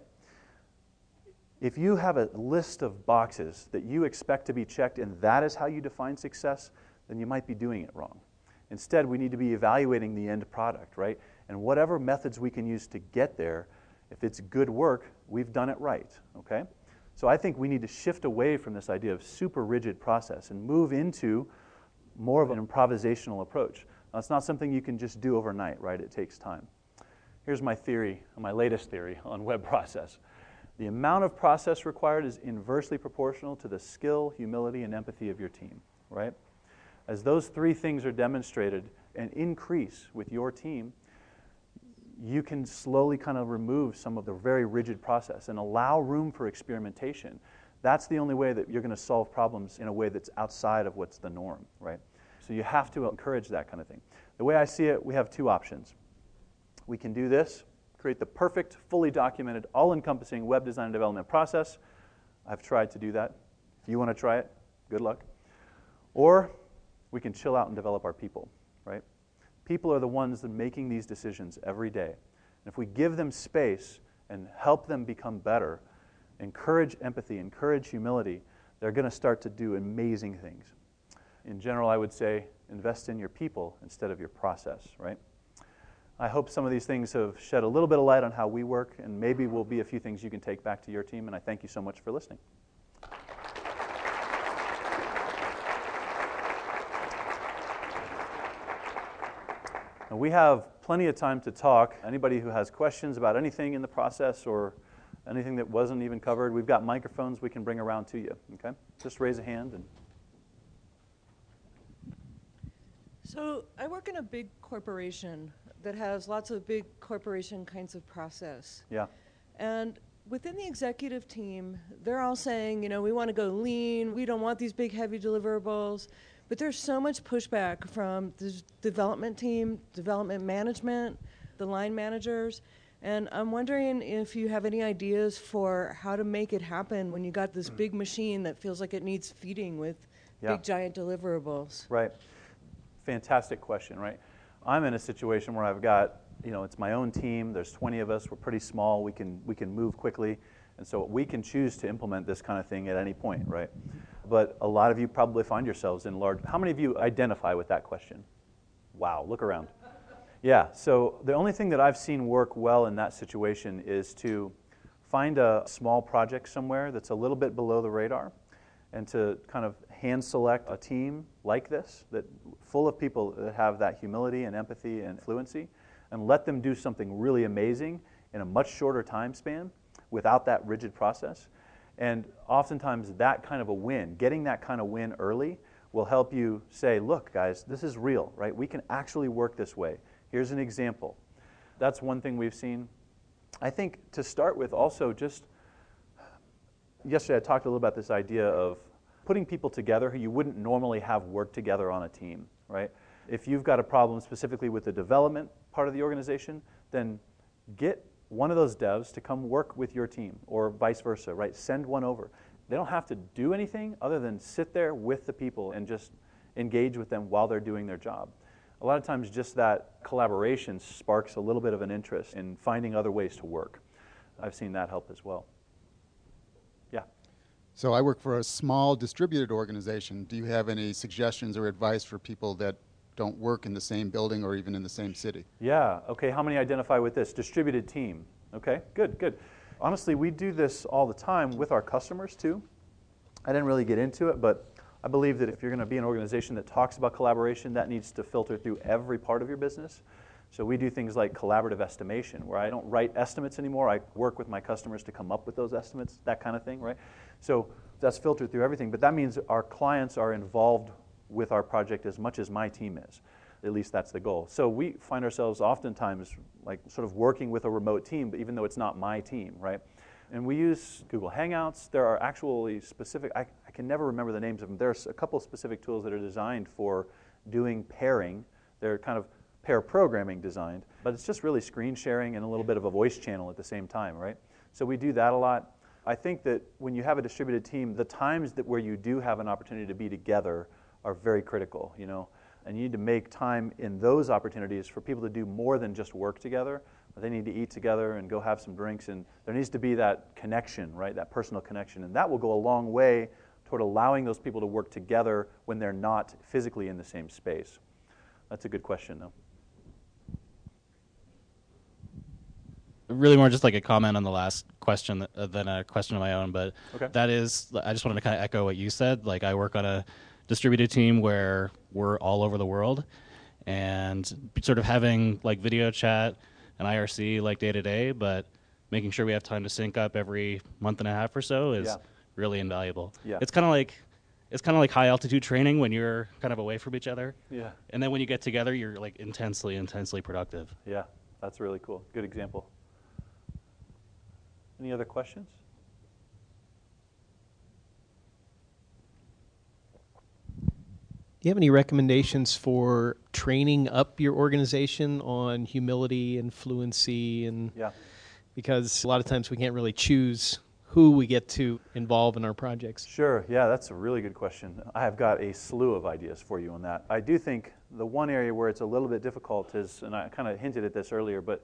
If you have a list of boxes that you expect to be checked and that is how you define success, then you might be doing it wrong. Instead, we need to be evaluating the end product, right? And whatever methods we can use to get there, if it's good work, we've done it right, okay? So I think we need to shift away from this idea of super rigid process and move into more of an improvisational approach. Now, it's not something you can just do overnight, right? It takes time. Here's my theory, my latest theory on web process. The amount of process required is inversely proportional to the skill, humility, and empathy of your team, right? As those three things are demonstrated and increase with your team, you can slowly kind of remove some of the very rigid process and allow room for experimentation. That's the only way that you're going to solve problems in a way that's outside of what's the norm, right? So you have to encourage that kind of thing. The way I see it, we have two options. We can do this, create the perfect, fully documented, all-encompassing web design and development process. I've tried to do that. If you want to try it, good luck. Or we can chill out and develop our people, right? People are the ones that are making these decisions every day. And if we give them space and help them become better, encourage empathy, encourage humility, they're going to start to do amazing things. In general, I would say invest in your people instead of your process, right? I hope some of these things have shed a little bit of light on how we work, and maybe will be a few things you can take back to your team, and I thank you so much for listening. Now, we have plenty of time to talk. Anybody who has questions about anything in the process or anything that wasn't even covered, we've got microphones we can bring around to you, okay? Just raise a hand. And So I work in a big corporation that has lots of big corporation kinds of process. Yeah. And within the executive team, they're all saying, you know, we want to go lean, we don't want these big heavy deliverables. But there's so much pushback from the development team, development management, the line managers. And I'm wondering if you have any ideas for how to make it happen when you got this big machine that feels like it needs feeding with Yeah. big giant deliverables. Right. Fantastic question, right? I'm in a situation where I've got, you know, it's my own team. There's twenty of us. We're pretty small. We can we can move quickly. And so we can choose to implement this kind of thing at any point, right? But a lot of you probably find yourselves in large. How many of you identify with that question? Wow, look around. Yeah, so the only thing that I've seen work well in that situation is to find a small project somewhere that's a little bit below the radar and to kind of hand select a team like this, that full of people that have that humility and empathy and fluency, and let them do something really amazing in a much shorter time span without that rigid process. And oftentimes that kind of a win, getting that kind of win early, will help you say, look, guys, this is real, right? We can actually work this way. Here's an example. That's one thing we've seen. I think to start with also just, yesterday I talked a little about this idea of putting people together who you wouldn't normally have work together on a team, right? If you've got a problem specifically with the development part of the organization, then get one of those devs to come work with your team, or vice versa, right? Send one over. They don't have to do anything other than sit there with the people and just engage with them while they're doing their job. A lot of times just that collaboration sparks a little bit of an interest in finding other ways to work. I've seen that help as well. Yeah. So I work for a small distributed organization. Do you have any suggestions or advice for people that don't work in the same building or even in the same city? Yeah, okay, how many identify with this? Distributed team. Okay, good, good. Honestly, we do this all the time with our customers too. I didn't really get into it, but I believe that if you're going to be an organization that talks about collaboration, that needs to filter through every part of your business. So we do things like collaborative estimation, where I don't write estimates anymore. I work with my customers to come up with those estimates, that kind of thing, right? So that's filtered through everything, but that means our clients are involved with our project as much as my team is. At least that's the goal. So we find ourselves oftentimes like sort of working with a remote team, but even though it's not my team, right? And we use Google Hangouts. There are actually specific, I, I can never remember the names of them. There's a couple specific tools that are designed for doing pairing. They're kind of pair programming designed, but it's just really screen sharing and a little bit of a voice channel at the same time, right? So we do that a lot. I think that when you have a distributed team, the times that where you do have an opportunity to be together are very critical, you know, and you need to make time in those opportunities for people to do more than just work together. They need to eat together and go have some drinks, and there needs to be that connection, right, that personal connection, and that will go a long way toward allowing those people to work together when they're not physically in the same space. That's a good question, though. Really more just like a comment on the last question uh, than a question of my own, but Okay. that is, I just wanted to kind of echo what you said. Like, I work on a distributed team where we're all over the world, and sort of having like video chat and I R C like day to day, but making sure we have time to sync up every month and a half or so is Yeah. really invaluable. Yeah. It's kind of like it's kind of like high altitude training when you're kind of away from each other, Yeah, and then when you get together, you're like intensely, intensely productive. yeah, that's really cool. Good example. Any other questions? Do you have any recommendations for training up your organization on humility and fluency? And Yeah. because a lot of times we can't really choose who we get to involve in our projects. Sure, yeah, that's a really good question. I have got a slew of ideas for you on that. I do think the one area where it's a little bit difficult is, and I kind of hinted at this earlier, but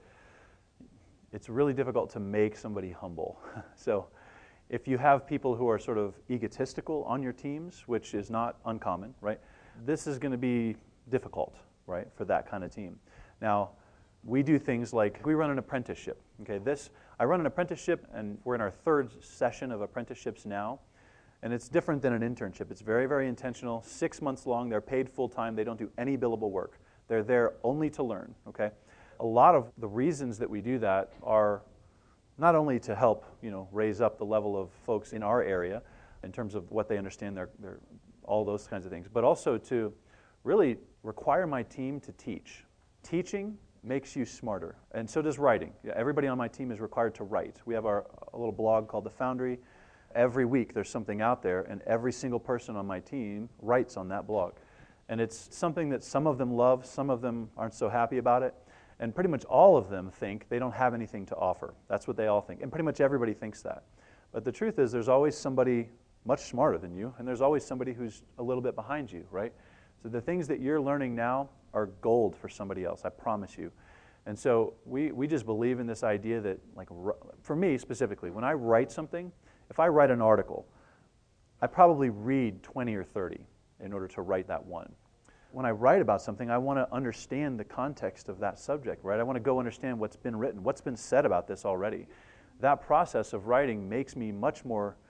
it's really difficult to make somebody humble. So if you have people who are sort of egotistical on your teams, which is not uncommon, right? This is going to be difficult, right, for that kind of team. Now, we do things like, we run an apprenticeship. Okay, this, I run an apprenticeship, and we're in our third session of apprenticeships now, and it's different than an internship. It's very, very intentional, six months long, they're paid full-time, they don't do any billable work. They're there only to learn, okay? A lot of the reasons that we do that are not only to help, you know, raise up the level of folks in our area in terms of what they understand, their, their, all those kinds of things, but also to really require my team to teach. Teaching makes you smarter, and so does writing. Yeah, everybody on my team is required to write. We have our a little blog called The Foundry. Every week there's something out there, and every single person on my team writes on that blog. And it's something that some of them love, some of them aren't so happy about it, and pretty much all of them think they don't have anything to offer. That's what they all think, and pretty much everybody thinks that. But the truth is there's always somebody much smarter than you, and there's always somebody who's a little bit behind you, right? So the things that you're learning now are gold for somebody else, I promise you. And so we, we just believe in this idea that, like, for me specifically, when I write something, if I write an article, I probably read twenty or thirty in order to write that one. When I write about something, I want to understand the context of that subject, right? I want to go understand what's been written, what's been said about this already. That process of writing makes me much more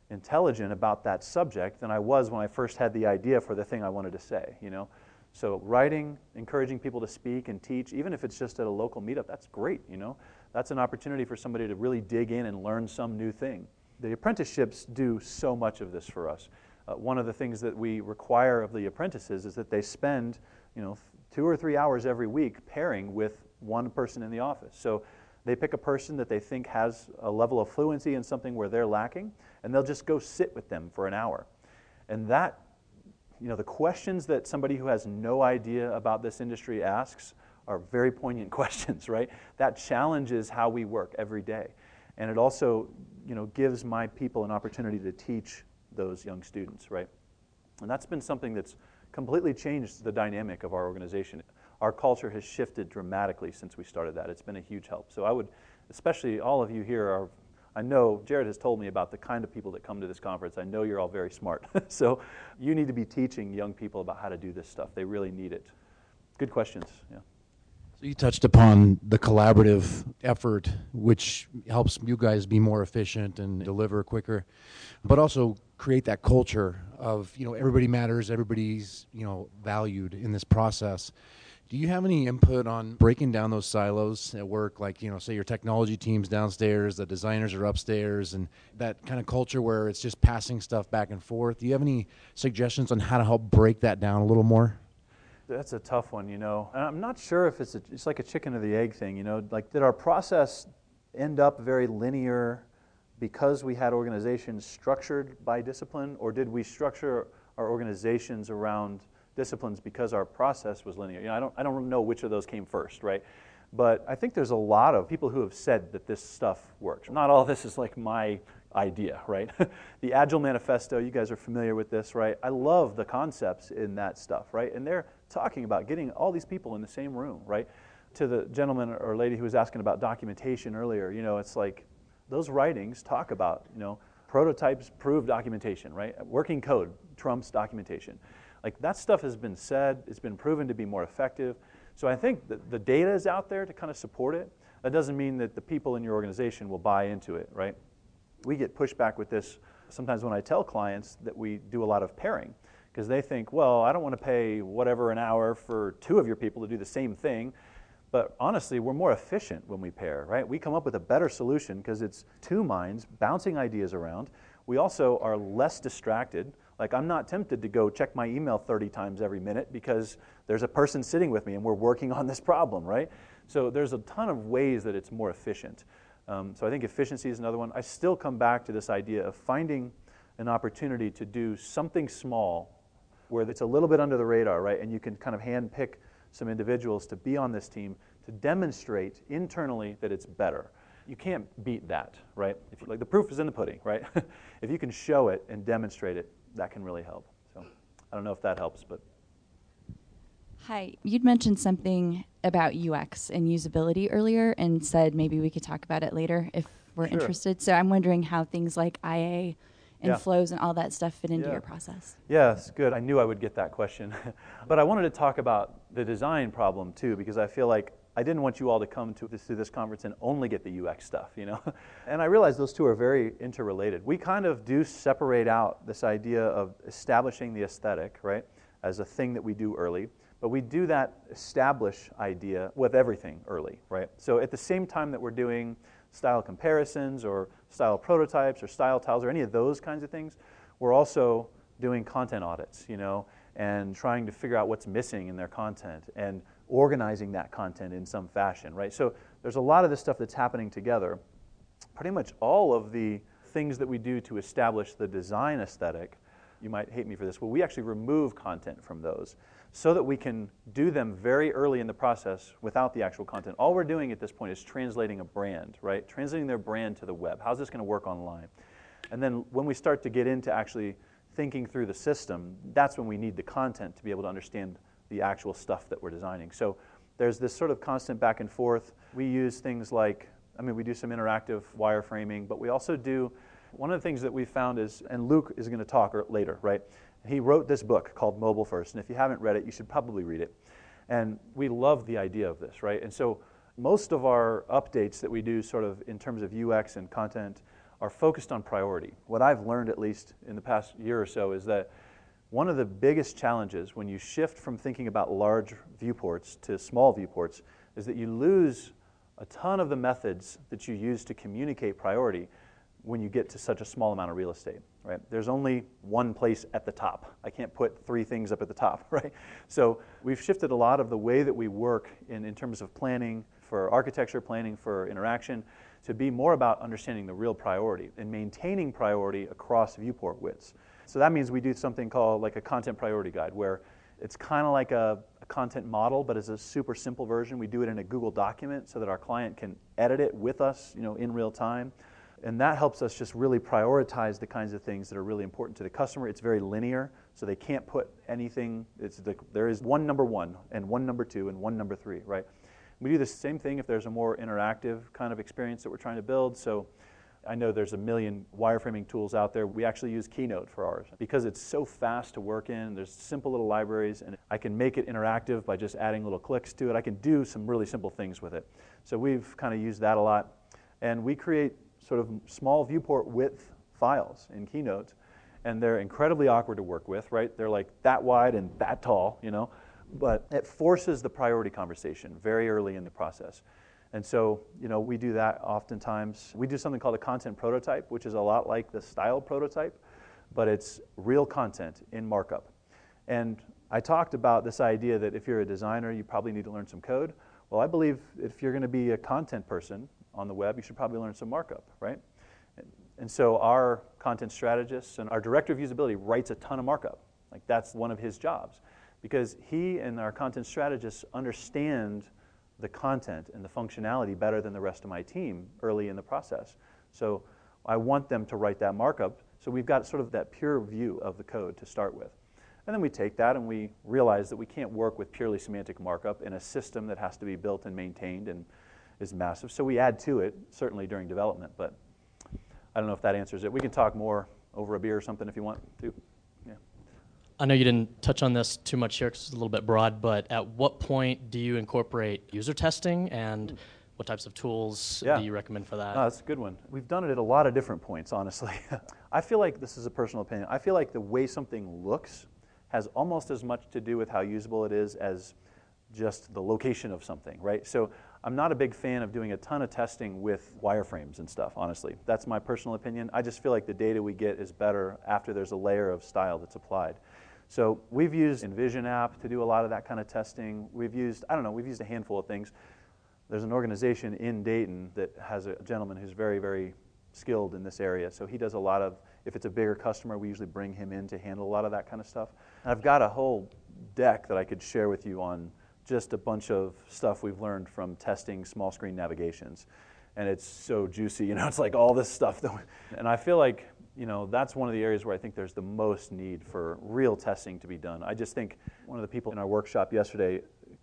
intelligent about that subject than I was when I first had the idea for the thing I wanted to say, you know. So writing, encouraging people to speak and teach, even if it's just at a local meetup, that's great, you know. That's an opportunity for somebody to really dig in and learn some new thing. The apprenticeships do so much of this for us. Uh, one of the things that we require of the apprentices is that they spend, you know, two or three hours every week pairing with one person in the office. So they pick a person that they think has a level of fluency in something where they're lacking, and they'll just go sit with them for an hour. And that, you know, the questions that somebody who has no idea about this industry asks are very poignant questions, right? That challenges how we work every day. And it also, you know, gives my people an opportunity to teach those young students, right? And that's been something that's completely changed the dynamic of our organization. Our culture has shifted dramatically since we started that. It's been a huge help. So I would, especially all of you here are, I know Jared has told me about the kind of people that come to this conference. I know you're all very smart. So you need to be teaching young people about how to do this stuff. They really need it. Good questions, yeah. So you touched upon the collaborative effort, which helps you guys be more efficient and deliver quicker, but also create that culture of, you know, everybody matters, everybody's, you know, valued in this process. Do you have any input on breaking down those silos at work? Like, you know, say your technology team's downstairs, the designers are upstairs, and that kind of culture where it's just passing stuff back and forth. Do you have any suggestions on how to help break that down a little more? That's a tough one, you know. And I'm not sure if it's a, it's like a chicken or the egg thing, you know. Like, did our process end up very linear because we had organizations structured by discipline, or did we structure our organizations around disciplines because our process was linear? You know, I don't I don't know which of those came first, right? But I think there's a lot of people who have said that this stuff works. Not all of this is like my idea, right? The Agile Manifesto, you guys are familiar with this, right? I love the concepts in that stuff, right? And they're talking about getting all these people in the same room, right? To the gentleman or lady who was asking about documentation earlier, you know, it's like those writings talk about, you know, prototypes prove documentation, right? Working code trumps documentation. Like, that stuff has been said, it's been proven to be more effective. So I think that the data is out there to kind of support it. That doesn't mean that the people in your organization will buy into it, right? We get pushback with this sometimes when I tell clients that we do a lot of pairing, because they think, well, I don't want to pay whatever an hour for two of your people to do the same thing. But honestly, we're more efficient when we pair, right? We come up with a better solution because it's two minds bouncing ideas around. We also are less distracted. Like, I'm not tempted to go check my email thirty times every minute because there's a person sitting with me and we're working on this problem, right? So there's a ton of ways that it's more efficient. Um, so I think efficiency is another one. I still come back to this idea of finding an opportunity to do something small where it's a little bit under the radar, right? And you can kind of hand pick some individuals to be on this team to demonstrate internally that it's better. You can't beat that, right? If you, like, the proof is in the pudding, right? If you can show it and demonstrate it, that can really help. So I don't know if that helps, but. Hi, you'd mentioned something about U X and usability earlier and said maybe we could talk about it later if we're Sure. interested. So I'm wondering how things like I A and Yeah. flows and all that stuff fit into Yeah. your process. Yeah, it's good. I knew I would get that question. But I wanted to talk about the design problem too, because I feel like I didn't want you all to come to this, to this conference and only get the U X stuff, you know? And I realize those two are very interrelated. We kind of do separate out this idea of establishing the aesthetic, right, as a thing that we do early. But we do that establish idea with everything early, right? So at the same time that we're doing style comparisons or style prototypes or style tiles or any of those kinds of things, we're also doing content audits, you know, and trying to figure out what's missing in their content and organizing that content in some fashion, right? So there's a lot of this stuff that's happening together. Pretty much all of the things that we do to establish the design aesthetic, you might hate me for this, but we actually remove content from those so that we can do them very early in the process without the actual content. All we're doing at this point is translating a brand, right? Translating their brand to the web. How's this going to work online? And then when we start to get into actually thinking through the system, that's when we need the content to be able to understand the actual stuff that we're designing. So there's this sort of constant back and forth. We use things like, I mean, we do some interactive wireframing, but we also do, one of the things that we found is, and Luke is going to talk later, right? He wrote this book called Mobile First, and if you haven't read it, you should probably read it. And we love the idea of this, right? And so most of our updates that we do sort of in terms of U X and content are focused on priority. What I've learned, at least in the past year or so, is that one of the biggest challenges when you shift from thinking about large viewports to small viewports is that you lose a ton of the methods that you use to communicate priority when you get to such a small amount of real estate, right? There's only one place at the top. I can't put three things up at the top, right? So we've shifted a lot of the way that we work in, in terms of planning for architecture, planning for interaction, to be more about understanding the real priority and maintaining priority across viewport widths. So that means we do something called like a content priority guide, where it's kind of like a, a content model, but it's a super simple version. We do it in a Google document so that our client can edit it with us, you know, in real time. And that helps us just really prioritize the kinds of things that are really important to the customer. It's very linear, so they can't put anything. It's the, there is one number one, and one number two, and one number three, right? We do the same thing if there's a more interactive kind of experience that we're trying to build. So I know there's a million wireframing tools out there. We actually use Keynote for ours because it's so fast to work in. There's simple little libraries, and I can make it interactive by just adding little clicks to it. I can do some really simple things with it. So we've kind of used that a lot. And we create sort of small viewport width files in Keynote, and they're incredibly awkward to work with, right? They're like that wide and that tall, you know? But it forces the priority conversation very early in the process. And so, you know, we do that oftentimes. We do something called a content prototype, which is a lot like the style prototype, but it's real content in markup. And I talked about this idea that if you're a designer, you probably need to learn some code. Well, I believe if you're going to be a content person on the web, you should probably learn some markup, right? And, and so our content strategist and our director of usability writes a ton of markup. Like that's one of his jobs, because he and our content strategists understand the content and the functionality better than the rest of my team early in the process. So I want them to write that markup, so we've got sort of that pure view of the code to start with. And then we take that and we realize that we can't work with purely semantic markup in a system that has to be built and maintained and is massive. So we add to it, certainly during development, but I don't know if that answers it. We can talk more over a beer or something if you want to. Yeah. I know you didn't touch on this too much here because it's a little bit broad, but at what point do you incorporate user testing, and what types of tools yeah. do you recommend for that? No, that's a good one. We've done it at a lot of different points, honestly. I feel like, this is a personal opinion, I feel like the way something looks has almost as much to do with how usable it is as just the location of something, right? So I'm not a big fan of doing a ton of testing with wireframes and stuff, honestly. That's my personal opinion. I just feel like the data we get is better after there's a layer of style that's applied. So we've used Envision app to do a lot of that kind of testing. We've used, I don't know, we've used a handful of things. There's an organization in Dayton that has a gentleman who's very, very skilled in this area. So he does a lot of, if it's a bigger customer, we usually bring him in to handle a lot of that kind of stuff. And I've got a whole deck that I could share with you on just a bunch of stuff we've learned from testing small screen navigations. And it's so juicy, you know, it's like all this stuff. That we, and I feel like, you know, that's one of the areas where I think there's the most need for real testing to be done. I just think one of the people in our workshop yesterday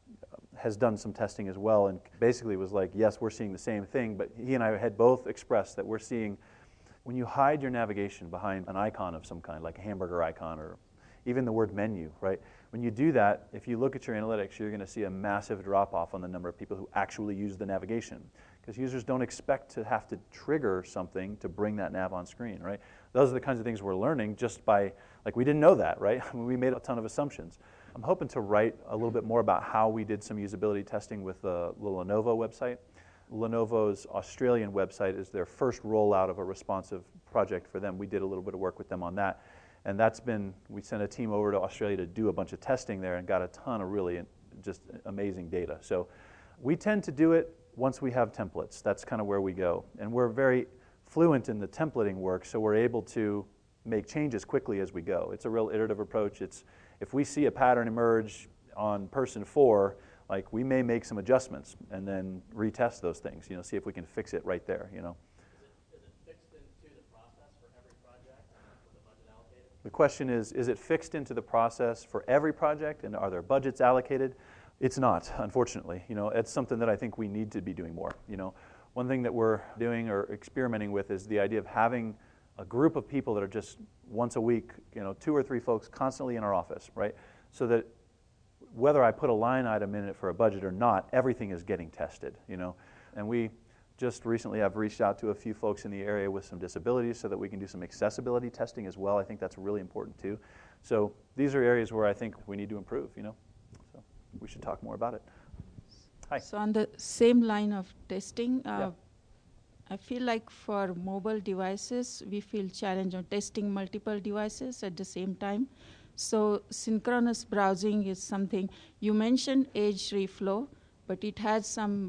has done some testing as well, and basically was like, yes, we're seeing the same thing, but he and I had both expressed that we're seeing, when you hide your navigation behind an icon of some kind, like a hamburger icon or even the word menu, right? When you do that, if you look at your analytics, you're going to see a massive drop-off on the number of people who actually use the navigation, because users don't expect to have to trigger something to bring that nav on screen, right? Those are the kinds of things we're learning just by, like, we didn't know that, right? I mean, we made a ton of assumptions. I'm hoping to write a little bit more about how we did some usability testing with the Lenovo website. Lenovo's Australian website is their first rollout of a responsive project for them. We did a little bit of work with them on that. And that's been, we sent a team over to Australia to do a bunch of testing there and got a ton of really just amazing data. So we tend to do it once we have templates. That's kind of where we go. And we're very fluent in the templating work, so we're able to make changes quickly as we go. It's a real iterative approach. It's, if we see a pattern emerge on person four, like, we may make some adjustments and then retest those things, you know, see if we can fix it right there, you know. Is it, is it fixed into the process for every project with a budget allocated? The question is, is it fixed into the process for every project, and are there budgets allocated? It's not, unfortunately. You know, it's something that I think we need to be doing more. You know, one thing that we're doing or experimenting with is the idea of having a group of people that are just once a week, you know, two or three folks constantly in our office, right? So that whether I put a line item in it for a budget or not, everything is getting tested, you know. And we Just recently, I've reached out to a few folks in the area with some disabilities so that we can do some accessibility testing as well. I think that's really important too. So these are areas where I think we need to improve, you know. So we should talk more about it. Hi. So on the same line of testing, uh, Yeah. I feel like for mobile devices, we feel challenged on testing multiple devices at the same time. So synchronous browsing is something, you mentioned Edge reflow, but it has some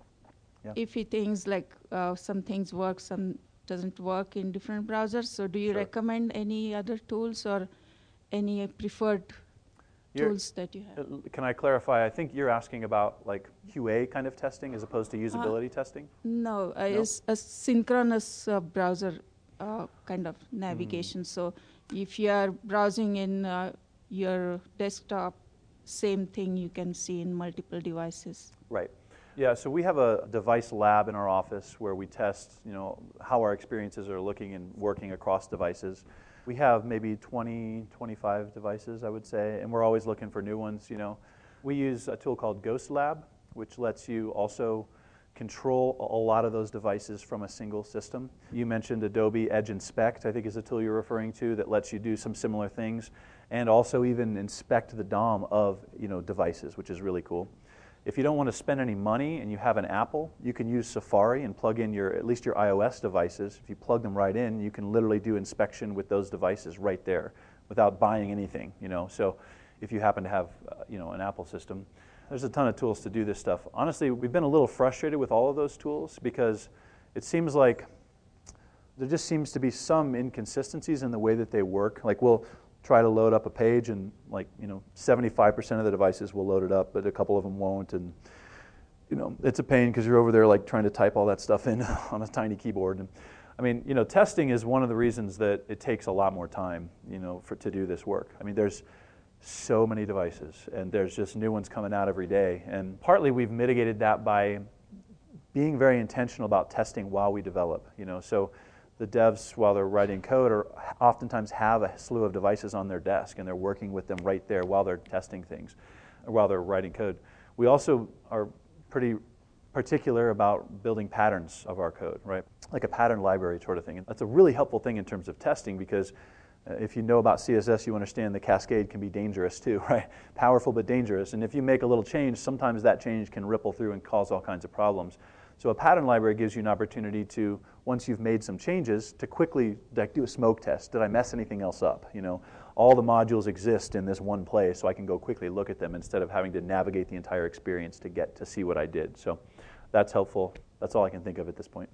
Yeah. iffy things like uh, some things work, some doesn't work in different browsers. So do you Sure. recommend any other tools or any preferred You're- tools that you have? Uh, Can I clarify? I think you're asking about like Q A kind of testing as opposed to usability testing? No, uh, No? it's a synchronous uh, browser uh, kind of navigation. So if you are browsing in uh, your desktop, same thing you can see in multiple devices. Right. Yeah, so we have a device lab in our office where we test, you know, how our experiences are looking and working across devices. We have maybe twenty, twenty-five devices, I would say, and we're always looking for new ones, you know. We use a tool called Ghost Lab, which lets you also control a lot of those devices from a single system. You mentioned Adobe Edge Inspect, I think is a tool you're referring to, that lets you do some similar things, and also even inspect the D O M of, you know, devices, which is really cool. If you don't want to spend any money and you have an Apple, you can use Safari and plug in your, at least your iOS devices. If you plug them right in, you can literally do inspection with those devices right there without buying anything, you know. So if you happen to have, uh, you know, an Apple system, there's a ton of tools to do this stuff. Honestly, we've been a little frustrated with all of those tools because it seems like there just seems to be some inconsistencies in the way that they work. Like we'll try to load up a page and like, you know, seventy-five percent of the devices will load it up, but a couple of them won't. And, you know, it's a pain because you're over there like trying to type all that stuff in on a tiny keyboard. And I mean, you know, testing is one of the reasons that it takes a lot more time, you know, for to do this work. I mean, there's so many devices and there's just new ones coming out every day. And partly we've mitigated that by being very intentional about testing while we develop, you know. So the devs, while they're writing code, are oftentimes have a slew of devices on their desk, and they're working with them right there while they're testing things, or while they're writing code. We also are pretty particular about building patterns of our code, right? Like a pattern library sort of thing. And that's a really helpful thing in terms of testing because uh, if you know about C S S, you understand the cascade can be dangerous too, right? Powerful but dangerous. And if you make a little change, sometimes that change can ripple through and cause all kinds of problems. So a pattern library gives you an opportunity to, once you've made some changes, to quickly like, do a smoke test. Did I mess anything else up? You know, all the modules exist in this one place, so I can go quickly look at them instead of having to navigate the entire experience to get to see what I did. So that's helpful. That's all I can think of at this point.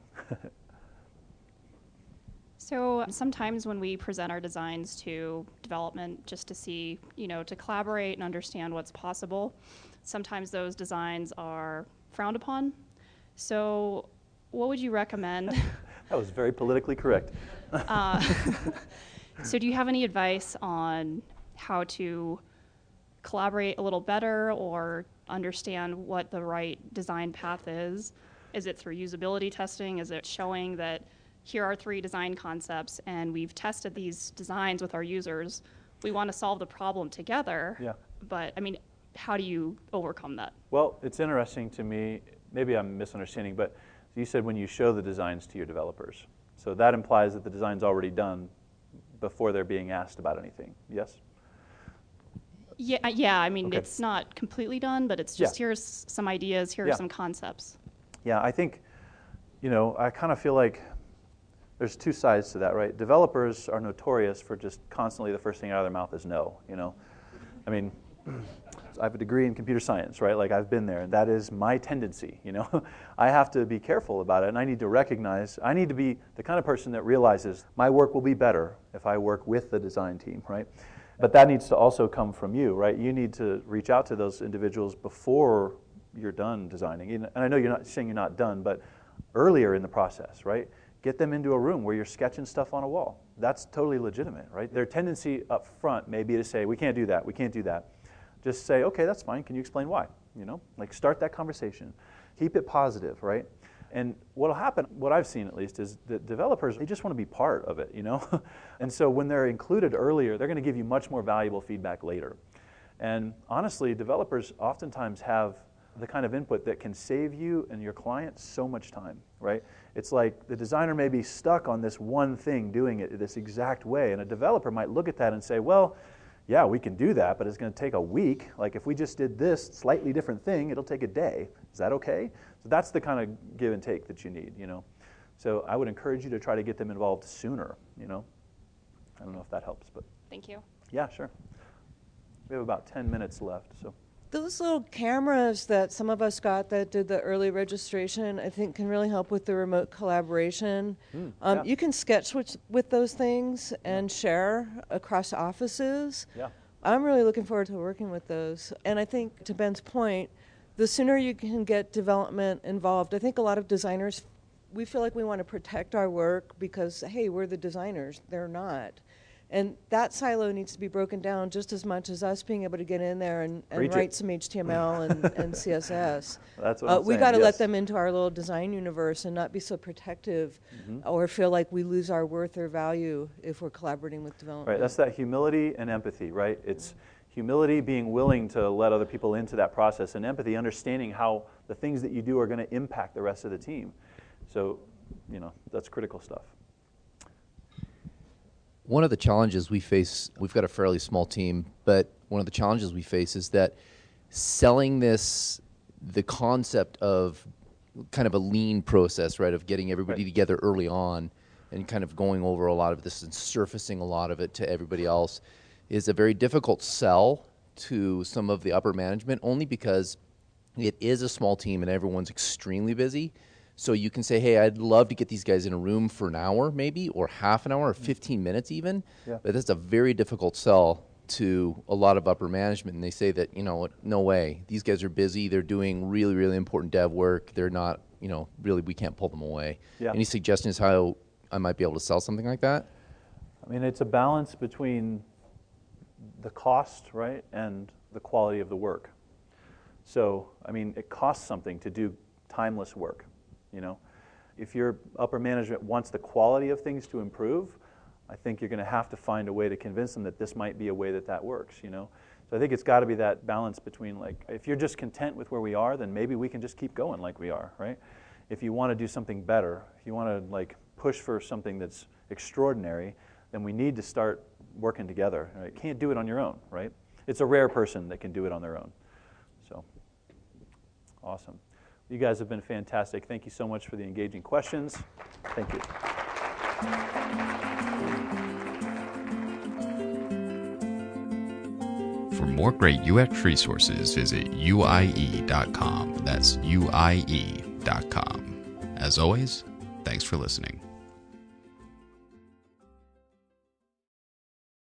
So sometimes when we present our designs to development just to see, you know, to collaborate and understand what's possible, sometimes those designs are frowned upon. So what would you recommend? That was very politically correct. uh, so do you have any advice on how to collaborate a little better or understand what the right design path is? Is it through usability testing? Is it showing that here are three design concepts and we've tested these designs with our users. We want to solve the problem together. Yeah. But I mean, how do you overcome that? Well, it's interesting to me. Maybe I'm misunderstanding, but you said when you show the designs to your developers. So that implies that the design's already done before they're being asked about anything, yes? Yeah, yeah. I mean, Okay. it's not completely done, but it's just Yeah. here's some ideas, here Yeah. are some concepts. Yeah, I think, you know, I kind of feel like there's two sides to that, right? Developers are notorious for just constantly the first thing out of their mouth is no, you know? I mean, I have a degree in computer science, right? Like I've been there, and that is my tendency, you know? I have to be careful about it, and I need to recognize, I need to be the kind of person that realizes my work will be better if I work with the design team, right? But that needs to also come from you, right? You need to reach out to those individuals before you're done designing. And I know you're not saying you're not done, but earlier in the process, right? Get them into a room where you're sketching stuff on a wall. That's totally legitimate, right? Their tendency up front may be to say, we can't do that, we can't do that. Just say, okay, that's fine, can you explain why? You know, like start that conversation. Keep it positive, right? And what'll happen, what I've seen at least, is that developers, they just want to be part of it, you know? And so when they're included earlier, they're going to give you much more valuable feedback later. And honestly, developers oftentimes have the kind of input that can save you and your client so much time, right? It's like the designer may be stuck on this one thing, doing it this exact way, and a developer might look at that and say, well, yeah, we can do that, but it's going to take a week. Like if we just did this slightly different thing, it'll take a day. Is that okay? So that's the kind of give and take that you need, you know. So I would encourage you to try to get them involved sooner, you know. I don't know if that helps, but. Thank you. Yeah, sure. We have about ten minutes left, so. Those little cameras that some of us got that did the early registration, I think can really help with the remote collaboration. Mm, um, yeah. You can sketch with, with those things and share across offices. Yeah. I'm really looking forward to working with those. And I think, to Ben's point, the sooner you can get development involved, I think a lot of designers, we feel like we want to protect our work because, hey, we're the designers. They're not. And that silo needs to be broken down just as much as us being able to get in there and, and write some H T M L and, and C S S. That's what uh, I'm we saying, got to yes. let them into our little design universe and not be so protective mm-hmm. or feel like we lose our worth or value if we're collaborating with development. Right, that's that humility and empathy, right? It's humility, being willing to let other people into that process, and empathy, understanding how the things that you do are going to impact the rest of the team. So, you know, that's critical stuff. One of the challenges we face, we've got a fairly small team, but one of the challenges we face is that selling this, the concept of kind of a lean process, right, of getting everybody right. together early on and kind of going over a lot of this and surfacing a lot of it to everybody else is a very difficult sell to some of the upper management, only because it is a small team and everyone's extremely busy. So you can say, hey, I'd love to get these guys in a room for an hour maybe, or half an hour, or fifteen minutes even. Yeah. But that's a very difficult sell to a lot of upper management. And they say that, you know, no way. These guys are busy. They're doing really, really important dev work. They're not, you know, really, we can't pull them away. Yeah. Any suggestions how I might be able to sell something like that? I mean, it's a balance between the cost, right, and the quality of the work. So, I mean, it costs something to do timeless work. You know, if your upper management wants the quality of things to improve, I think you're going to have to find a way to convince them that this might be a way that that works, you know. So I think it's got to be that balance between, like, if you're just content with where we are, then maybe we can just keep going like we are, right? If you want to do something better, if you want to, like, push for something that's extraordinary, then we need to start working together. Right? You can't do it on your own, right? It's a rare person that can do it on their own. So, awesome. You guys have been fantastic. Thank you so much for the engaging questions. Thank you. For more great U X resources, visit U I E dot com. That's U I E dot com. As always, thanks for listening.